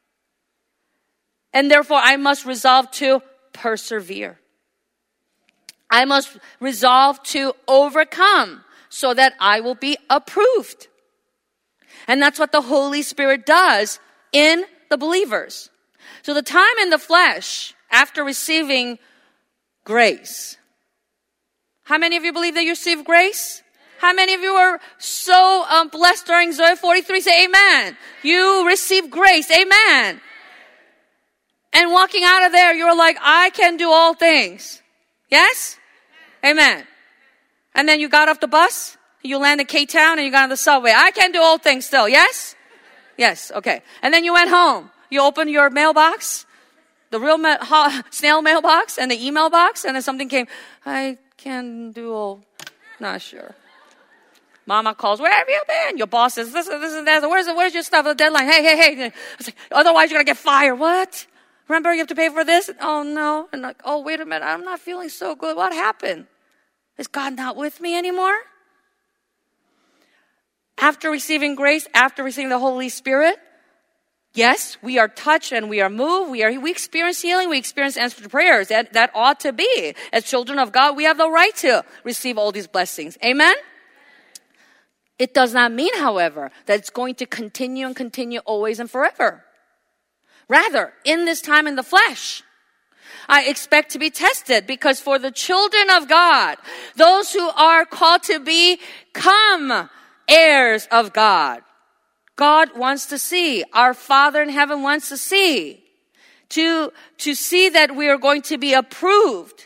And therefore, I must resolve to persevere. I must resolve to overcome so that I will be approved. And that's what the Holy Spirit does in the believers. So the time in the flesh, after receiving grace. How many of you believe that you received grace? How many of you are so blessed during Zoe 43? Say amen. You received grace. Amen. And walking out of there, you're like, I can do all things. Yes? Amen. And then you got off the bus, you landed K-Town, and you got on the subway. I can do all things still. Yes? Yes. Okay. And then you went home. You opened your mailbox, the real snail mailbox and the email box, and then something came. I can do all, not sure. Mama calls, where have you been? Your boss says, this and that. Where's your stuff? The deadline. Hey. It's like, otherwise you're going to get fired. What? Remember you have to pay for this? Oh no. And like, oh, wait a minute. I'm not feeling so good. What happened? Is God not with me anymore? After receiving grace, after receiving the Holy Spirit, Yes, we are touched and we are moved. We experience healing. We experience answered prayers. That ought to be. As children of God, we have the right to receive all these blessings. Amen? It does not mean, however, that it's going to continue and continue always and forever. Rather, in this time in the flesh, I expect to be tested, because for the children of God, those who are called to become heirs of God, God wants to see, our Father in heaven wants to see, to see that we are going to be approved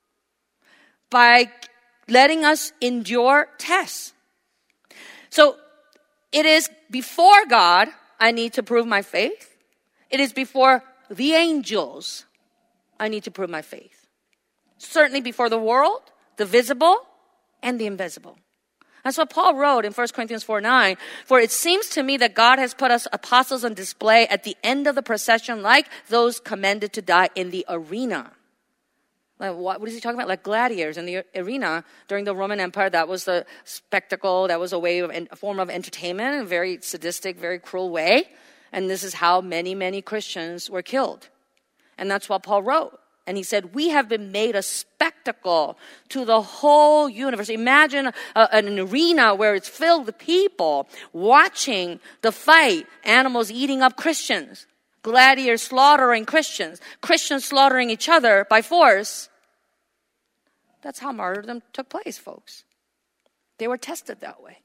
by letting us endure tests. So it is before God I need to prove my faith. It is before the angels I need to prove my faith. Certainly before the world, the visible, and the invisible. That's what Paul wrote in 1 Corinthians 4:9. For it seems to me that God has put us apostles on display at the end of the procession, like those commended to die in the arena. Like what is he talking about? Like gladiators in the arena during the Roman Empire. That was the spectacle. That was a form of entertainment in a very sadistic, very cruel way. And this is how many, many Christians were killed. And that's what Paul wrote. And he said, we have been made a spectacle to the whole universe. Imagine an arena where it's filled with people watching the fight, animals eating up Christians, gladiators slaughtering Christians, Christians slaughtering each other by force. That's how martyrdom took place, folks. They were tested that way.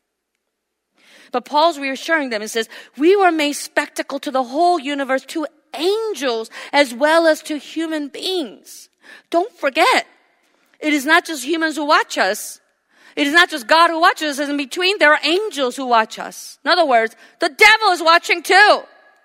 But Paul's reassuring them and says, we were made spectacle to the whole universe, to angels as well as to human beings. Don't forget, it is not just humans who watch us. It is not just God who watches us. In between, there are angels who watch us. In other words, the devil is watching too.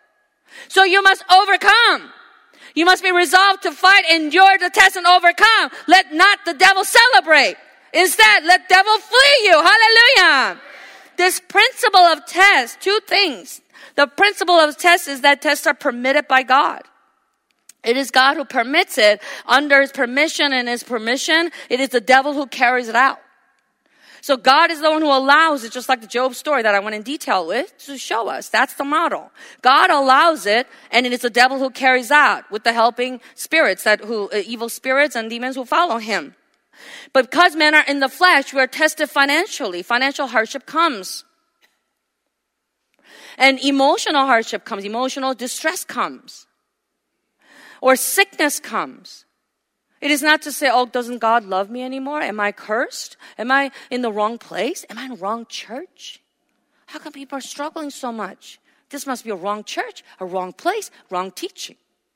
So you must overcome. You must be resolved to fight, endure the test, and overcome. Let not the devil celebrate. Instead, let devil flee you. Hallelujah. This principle of test, two things. The principle of tests is that tests are permitted by God. It is God who permits it under His permission and His permission. It is the devil who carries it out. So God is the one who allows it, just like the Job story that I went in detail with, to show us. That's the model. God allows it, and it is the devil who carries out with the helping spirits, evil spirits and demons who follow him. But because men are in the flesh, we are tested financially. Financial hardship comes. And emotional hardship comes. Emotional distress comes. Or sickness comes. It is not to say, oh, doesn't God love me anymore? Am I cursed? Am I in the wrong place? Am I in the wrong church? How come people are struggling so much? This must be a wrong church, a wrong place, wrong teaching.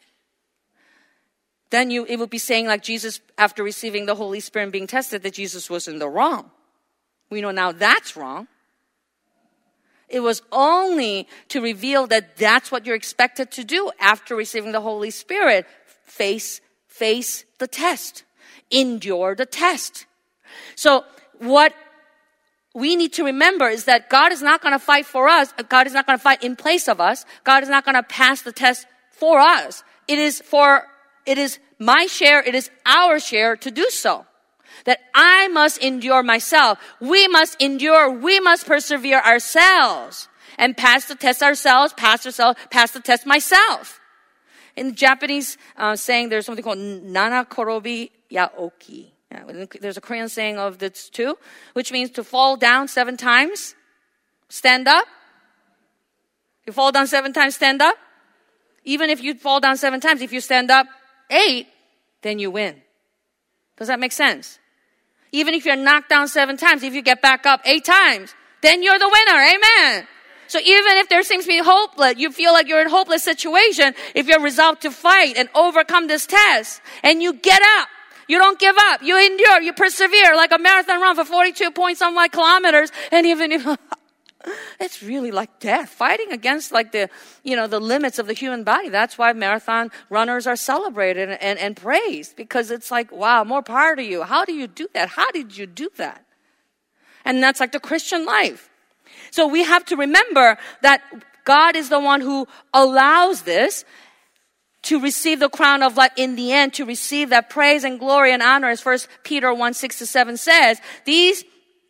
Then it would be saying like Jesus, after receiving the Holy Spirit and being tested, that Jesus was in the wrong. We know now that's wrong. It was only to reveal that that's what you're expected to do after receiving the Holy Spirit. Face the test. Endure the test. So what we need to remember is that God is not going to fight for us. God is not going to fight in place of us. God is not going to pass the test for us. It is my share, it is our share to do so. That I must endure myself. We must endure, we must persevere ourselves. And pass the test ourselves, pass the test myself. In the Japanese saying, there's something called nana korobi yaoki. There's a Korean saying of this too, which means to fall down 7 times, stand up. You fall down 7 times, stand up. Even if you fall down 7 times, if you stand up 8, then you win. Does that make sense? Even if you're knocked down 7 times, if you get back up 8 times, then you're the winner. Amen. So even if there seems to be hopeless, you feel like you're in a hopeless situation, if you're resolved to fight and overcome this test, and you get up, you don't give up, you endure, you persevere, like a marathon run for 42 point some like kilometers, and even if it's really like death, fighting against like the limits of the human body. That's why marathon runners are celebrated and praised, because it's like, wow, more power to you. How do you do that? How did you do that? And that's like the Christian life. So we have to remember that God is the one who allows this to receive the crown of life in the end, to receive that praise and glory and honor, as 1 Peter 1:6-7 says. These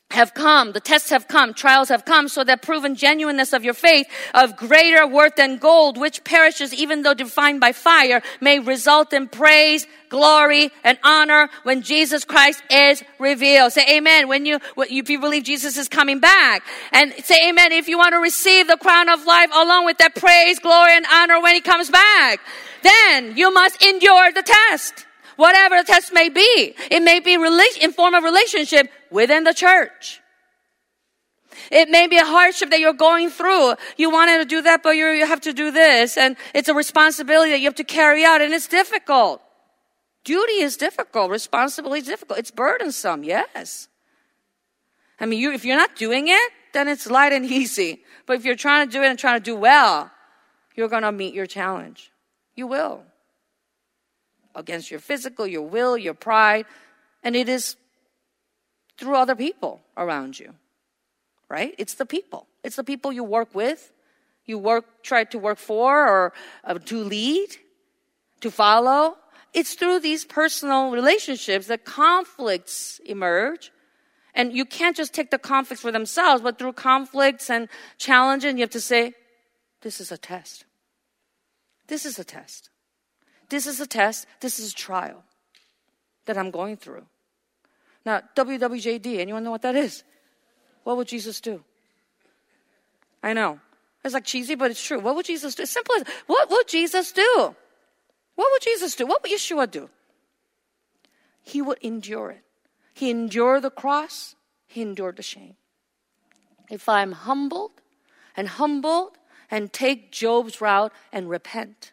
have come, the tests have come, trials have come, so that proven genuineness of your faith of greater worth than gold, which perishes even though defined by fire, may result in praise, glory, and honor when Jesus Christ is revealed. Say amen if you believe Jesus is coming back. And say amen if you want to receive the crown of life along with that praise, glory, and honor when he comes back. Then you must endure the test. Whatever the test may be. It may be in form of relationship within the church. It may be a hardship that you're going through. You wanted to do that, but you have to do this. And it's a responsibility that you have to carry out, and it's difficult. Duty is difficult. Responsibility is difficult. It's burdensome, yes. I mean, if you're not doing it, then it's light and easy. But if you're trying to do it and trying to do well, you're going to meet your challenge. You will. Against your physical, your will, your pride. And it is through other people around you. Right? It's the people. It's the people you work with. Try to work for or to lead, to follow. It's through these personal relationships that conflicts emerge. And you can't just take the conflicts for themselves, but through conflicts and challenges, you have to say, this is a test. This is a test. This is a test. This is a trial that I'm going through. Now, WWJD, anyone know what that is? What would Jesus do? I know. It's like cheesy, but it's true. What would Jesus do? It's simple as, what would Jesus do? What would Jesus do? What would Yeshua do? He would endure it. He endured the cross. He endured the shame. If I'm humbled and take Job's route and repent.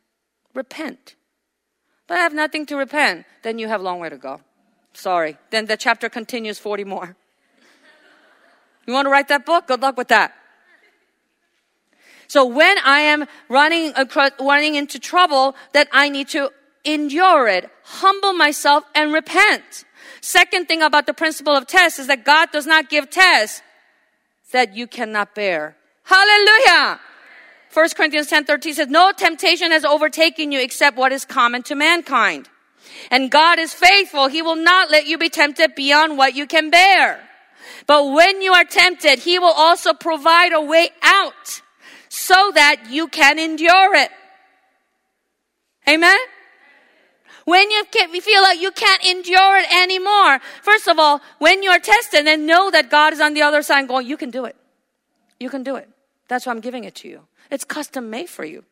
But I have nothing to repent, then you have a long way to go. Sorry. Then the chapter continues 40 more. You want to write that book? Good luck with that. So when I am running into trouble, that I need to endure it, humble myself, and repent. Second thing about the principle of tests is that God does not give tests that you cannot bear. Hallelujah! 1 Corinthians 10:13 says, no temptation has overtaken you except what is common to mankind. And God is faithful. He will not let you be tempted beyond what you can bear. But when you are tempted, He will also provide a way out so that you can endure it. Amen? When you feel like you can't endure it anymore, first of all, when you are tested, then know that God is on the other side going, you can do it. You can do it. That's why I'm giving it to you. It's custom made for you.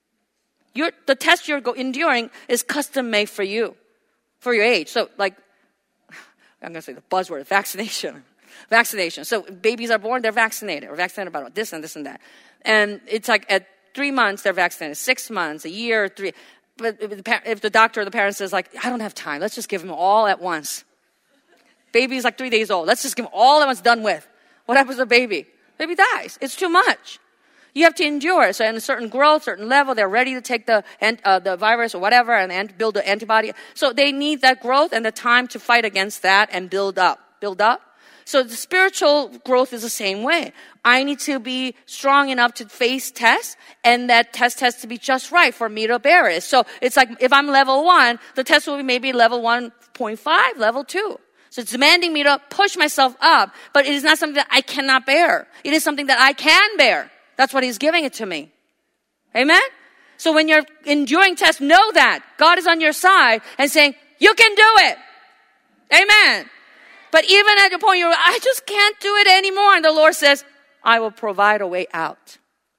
The test you're enduring is custom made for you, for your age. So I'm going to say the buzzword, vaccination. Vaccination. So babies are born, they're vaccinated. We're vaccinated about this and this and that. And it's like at 3 months, they're vaccinated. 6 months, a year, 3. But if the doctor or the parent says I don't have time, let's just give them all at once. Baby's 3 days old. Let's just give them all at once, done with. What happens to the baby? Baby dies. It's too much. You have to endure it. So in a certain growth, certain level, they're ready to take the virus or whatever and build the antibody. So they need that growth and the time to fight against that and build up. So the spiritual growth is the same way. I need to be strong enough to face tests, and that test has to be just right for me to bear it. So it's like if I'm level 1, the test will be maybe level 1.5, level 2. So it's demanding me to push myself up, but it is not something that I cannot bear. It is something that I can bear. That's what He's giving it to me. Amen? So when you're enduring tests, know that God is on your side and saying, you can do it. Amen. But even at the point I just can't do it anymore. And the Lord says, I will provide a way out.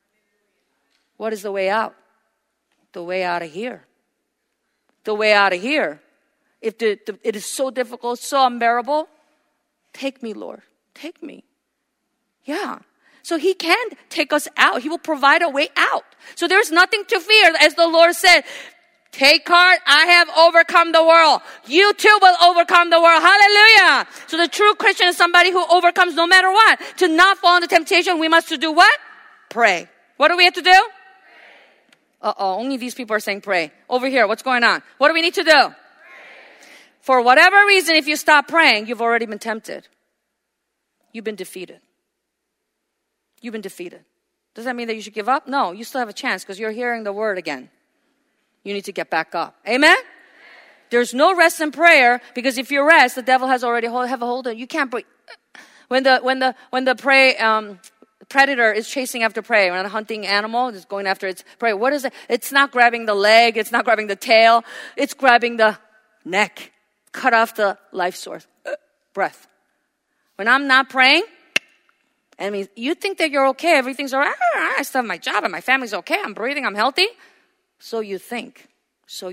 What is the way out? The way out of here. The way out of here. If it is so difficult, so unbearable, take me, Lord. Take me. Yeah. So He can take us out. He will provide a way out. So there's nothing to fear. As the Lord said, take heart, I have overcome the world. You too will overcome the world. Hallelujah. So the true Christian is somebody who overcomes no matter what. To not fall into temptation, we must do what? Pray. What do we have to do? Only these people are saying pray. Over here, what's going on? What do we need to do? Pray. For whatever reason, if you stop praying, you've already been tempted. You've been defeated. You've been defeated. Does that mean that you should give up? No, you still have a chance because you're hearing the word again. You need to get back up. Amen? There's no rest in prayer because if you rest, the devil has already have a hold of you. You can't breathe. When the prey, predator is chasing after prey, when a hunting animal is going after its prey, what is it? It's not grabbing the leg, it's not grabbing the tail, it's grabbing the neck. Cut off the life source, breath. When I'm not praying, I mean, you think that you're okay, everything's all right, I still have my job and my family's okay, I'm breathing, I'm healthy. So you think. So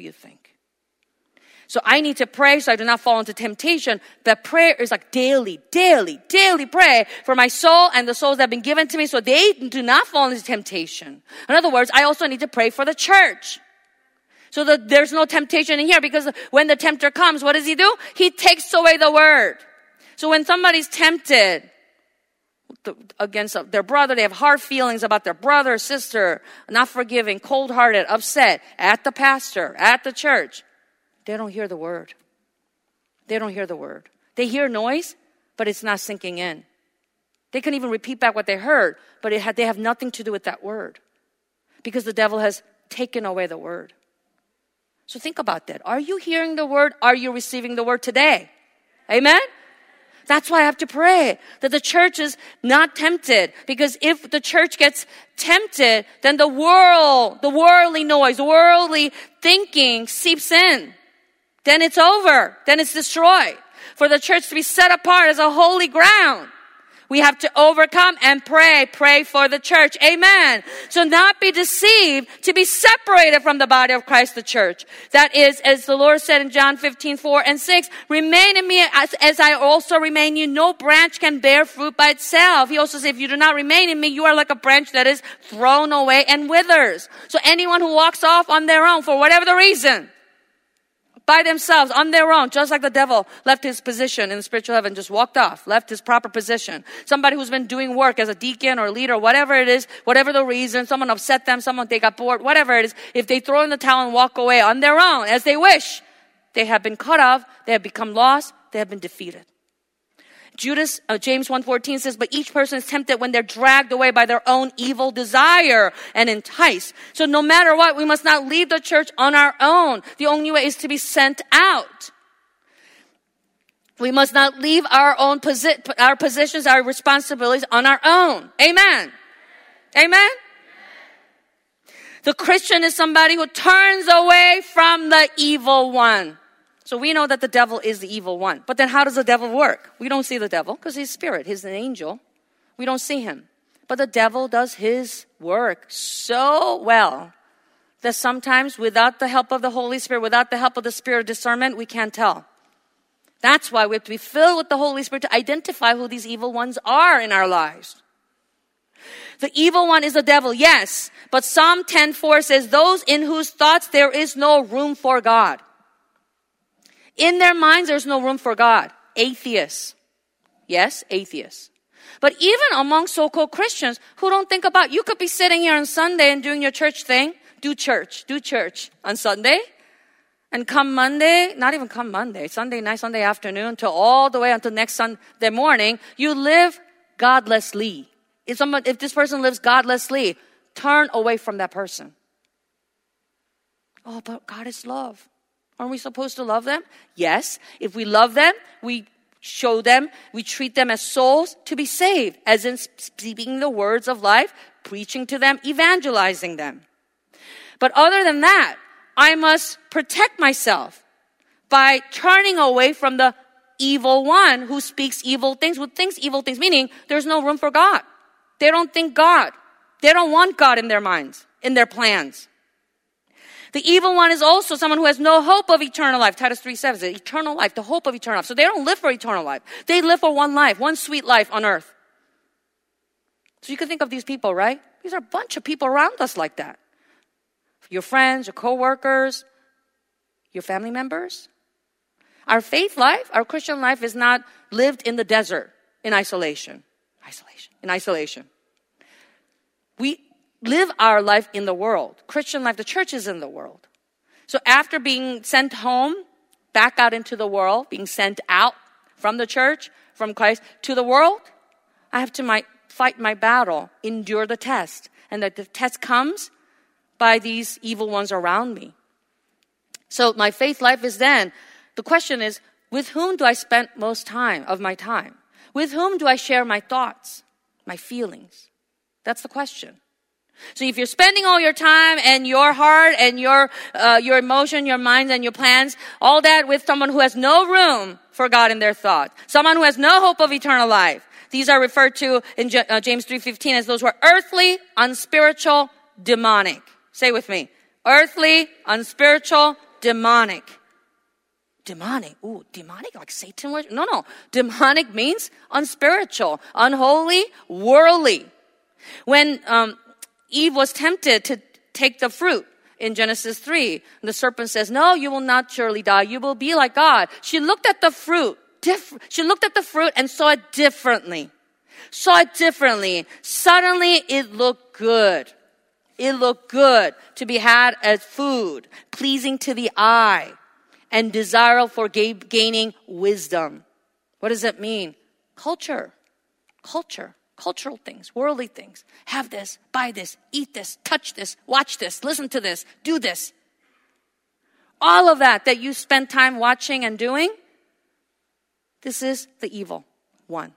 I need to pray so I do not fall into temptation. That prayer is like daily pray for my soul and the souls that have been given to me so they do not fall into temptation. In other words, I also need to pray for the church. So that there's no temptation in here, because when the tempter comes, what does he do? He takes away the word. So when somebody's tempted against their brother, they have hard feelings about their brother or sister, not forgiving, cold-hearted, upset at the pastor, at the church, they don't hear the word. They don't hear the word. They hear noise, but it's not sinking in. They can even repeat back what they heard, but they have nothing to do with that word, because the devil has taken away the word. So think about that. Are you hearing the word? Are you receiving the word today? Amen? That's why I have to pray that the church is not tempted. Because if the church gets tempted, then the worldly noise, worldly thinking seeps in. Then it's over. Then it's destroyed. For the church to be set apart as a holy ground, we have to overcome and pray. Pray for the church. Amen. So not be deceived, to be separated from the body of Christ, the church. That is, as the Lord said in John 15:4-6, remain in me as I also remain in you. No branch can bear fruit by itself. He also said, if you do not remain in me, you are like a branch that is thrown away and withers. So anyone who walks off on their own for whatever the reason, by themselves, on their own, just like the devil left his position in the spiritual heaven, just walked off, left his proper position. Somebody who's been doing work as a deacon or leader, whatever it is, whatever the reason, someone upset them, they got bored, whatever it is, if they throw in the towel and walk away on their own, as they wish, they have been cut off, they have become lost, they have been defeated. James 1:14 says, but each person is tempted when they're dragged away by their own evil desire and enticed. So no matter what, we must not leave the church on our own. The only way is to be sent out. We must not leave our own our positions, our responsibilities on our own. Amen. Amen. The Christian is somebody who turns away from the evil one. So we know that the devil is the evil one. But then how does the devil work? We don't see the devil because he's spirit. He's an angel. We don't see him. But the devil does his work so well that sometimes without the help of the Holy Spirit, without the help of the spirit of discernment, we can't tell. That's why we have to be filled with the Holy Spirit to identify who these evil ones are in our lives. The evil one is the devil, yes. But Psalm 10:4 says, those in whose thoughts there is no room for God. In their minds, there's no room for God. Atheists. Yes, atheists. But even among so-called Christians who don't think about, you could be sitting here on Sunday and doing your church thing. Do church on Sunday. And come Monday, not even come Monday, Sunday night, Sunday afternoon, till all the way until next Sunday morning, you live godlessly. If this person lives godlessly, turn away from that person. Oh, but God is love. Aren't we supposed to love them? Yes. If we love them, we show them, we treat them as souls to be saved, as in speaking the words of life, preaching to them, evangelizing them. But other than that, I must protect myself by turning away from the evil one who speaks evil things, who thinks evil things, meaning there's no room for God. They don't think God. They don't want God in their minds, in their plans. The evil one is also someone who has no hope of eternal life. Titus 3:7 says, eternal life, the hope of eternal life. So they don't live for eternal life. They live for one life, one sweet life on earth. So you can think of these people, right? These are a bunch of people around us like that. Your friends, your co-workers, your family members. Our faith life, our Christian life is not lived in the desert, in isolation. In isolation. We live our life in the world. Christian life, the church is in the world. So after being sent home, back out into the world, being sent out from the church, from Christ to the world, I have to fight my battle, endure the test. And that the test comes by these evil ones around me. So my faith life is then, the question is, with whom do I spend most time of my time? With whom do I share my thoughts, my feelings? That's the question. So if you're spending all your time and your heart and your emotion, your minds and your plans, all that with someone who has no room for God in their thought, someone who has no hope of eternal life, these are referred to in James 3:15 as those who are earthly, unspiritual, demonic. Say with me. Earthly, unspiritual, demonic. Demonic. Ooh, demonic like Satan? No. Demonic means unspiritual, unholy, worldly. When Eve was tempted to take the fruit in Genesis 3, the serpent says, no, you will not surely die. You will be like God. She looked at the fruit. She looked at the fruit and saw it differently. Suddenly, it looked good. It looked good to be had as food, pleasing to the eye, and desirable for gaining wisdom. What does it mean? Cultural things, worldly things. Have this, buy this, eat this, touch this, watch this, listen to this, do this. All of that you spend time watching and doing, this is the evil one.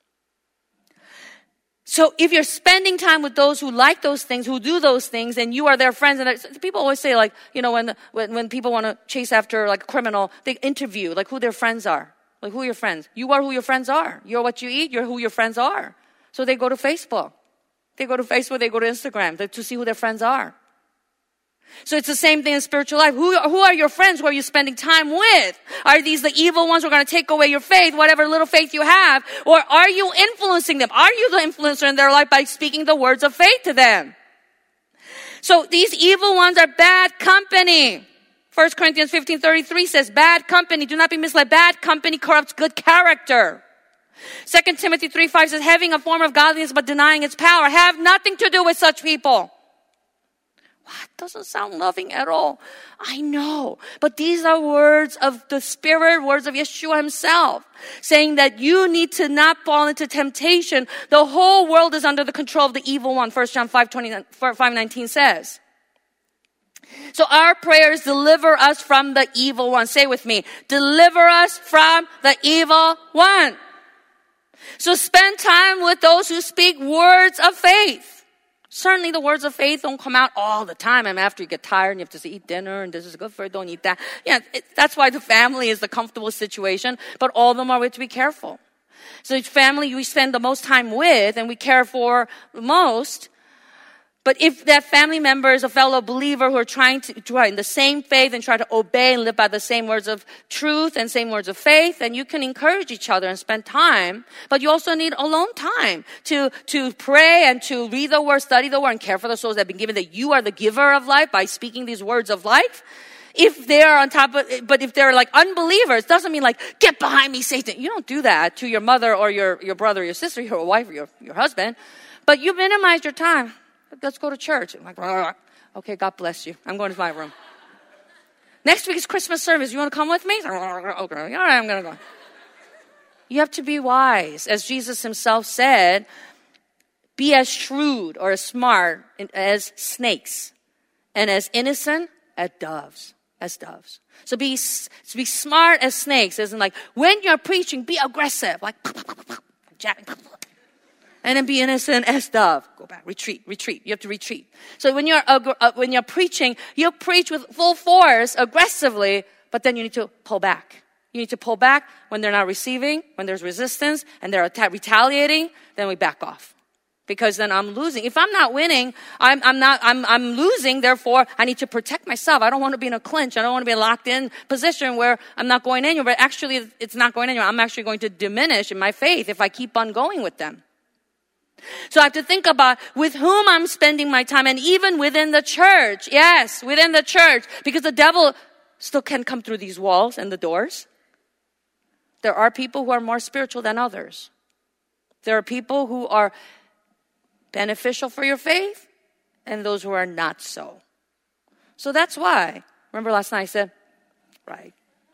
So if you're spending time with those who like those things, who do those things, and you are their friends, and people always say, like, you know, when people want to chase after like a criminal, they interview like who their friends are. Like, who are your friends? You are who your friends are. You're what you eat. You're who your friends are. So they go to Facebook. They go to Instagram to see who their friends are. So it's the same thing in spiritual life. Who are your friends? Who are you spending time with? Are these the evil ones who are going to take away your faith, whatever little faith you have? Or are you influencing them? Are you the influencer in their life by speaking the words of faith to them? So these evil ones are bad company. 1 Corinthians 15:33 says, bad company, do not be misled. Bad company corrupts good character. 2 Timothy 3:5 says, having a form of godliness but denying its power. Have nothing to do with such people. What? Doesn't sound loving at all. I know. But these are words of the Spirit, words of Yeshua himself, saying that you need to not fall into temptation. The whole world is under the control of the evil one, 1 John 5:19 says. So our prayers deliver us from the evil one. Say with me, deliver us from the evil one. So spend time with those who speak words of faith. Certainly the words of faith don't come out all the time. And after you get tired and you have to eat dinner and this is good for you, don't eat that. Yeah, that's why the family is the comfortable situation. But all of them are we have to be careful. So each family we spend the most time with and we care for the most. But if that family member is a fellow believer who are trying to in the same faith and try to obey and live by the same words of truth and same words of faith, then you can encourage each other and spend time. But you also need alone time to pray and to read the word, study the word, and care for the souls that have been given, that you are the giver of life by speaking these words of life. If they're on top of it, but if they're like unbelievers, doesn't mean like, get behind me, Satan. You don't do that to your mother or your brother or your sister, your wife or your husband. But you minimize your time. Let's go to church. I'm like, okay, God bless you. I'm going to my room. Next week is Christmas service. You want to come with me? Okay, all right, I'm going to go. You have to be wise. As Jesus himself said, be as shrewd or as smart as snakes and as innocent as doves. So be smart as snakes. As in like, when you're preaching, be aggressive. Like, jabbing. And then be innocent as dove. Go back, retreat. You have to retreat. So when you're preaching, you preach with full force, aggressively, but then you need to pull back. You need to pull back when they're not receiving, when there's resistance, and they're retaliating, then we back off. Because then I'm losing. If I'm not winning, I'm losing, therefore I need to protect myself. I don't want to be in a clinch. I don't want to be in a locked in position where I'm not going anywhere, but actually it's not going anywhere. I'm actually going to diminish in my faith if I keep on going with them. So I have to think about with whom I'm spending my time, and even within the church. Yes, within the church. Because the devil still can come through these walls and the doors. There are people who are more spiritual than others. There are people who are beneficial for your faith and those who are not so. So that's why. Remember last night I said, right.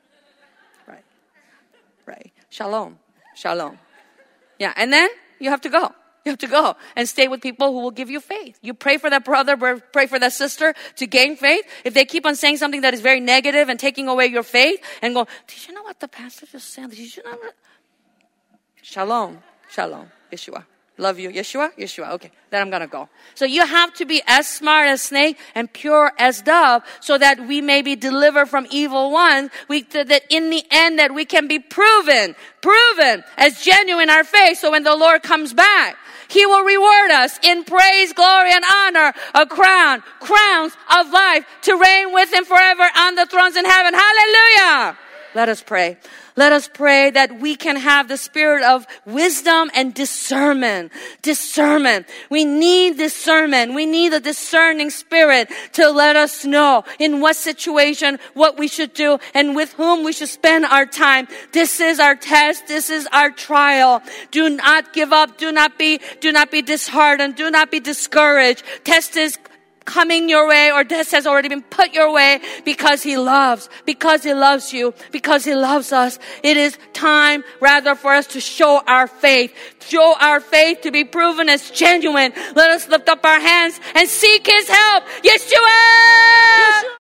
Shalom. Yeah, and then you have to go. You have to go and stay with people who will give you faith. You pray for that brother, pray for that sister to gain faith. If they keep on saying something that is very negative and taking away your faith and go, did you know what the pastor just said? Did you know what? Shalom. Shalom. Yeshua. Love you. Yeshua? Yeshua. Okay. Then I'm going to go. So you have to be as smart as snake and pure as dove so that we may be delivered from evil ones. That in the end that we can be proven as genuine in our faith. So when the Lord comes back, He will reward us in praise, glory, and honor, crowns of life to reign with Him forever on the thrones in heaven. Hallelujah. Let us pray. Let us pray that we can have the spirit of wisdom and discernment. Discernment. We need discernment. We need a discerning spirit to let us know in what situation, what we should do, and with whom we should spend our time. This is our test. This is our trial. Do not give up. Do not be disheartened. Do not be discouraged. Test is coming your way, or this has already been put your way because He loves you, because He loves us. It is time rather for us to show our faith to be proven as genuine. Let us lift up our hands and seek His help. Yeshua!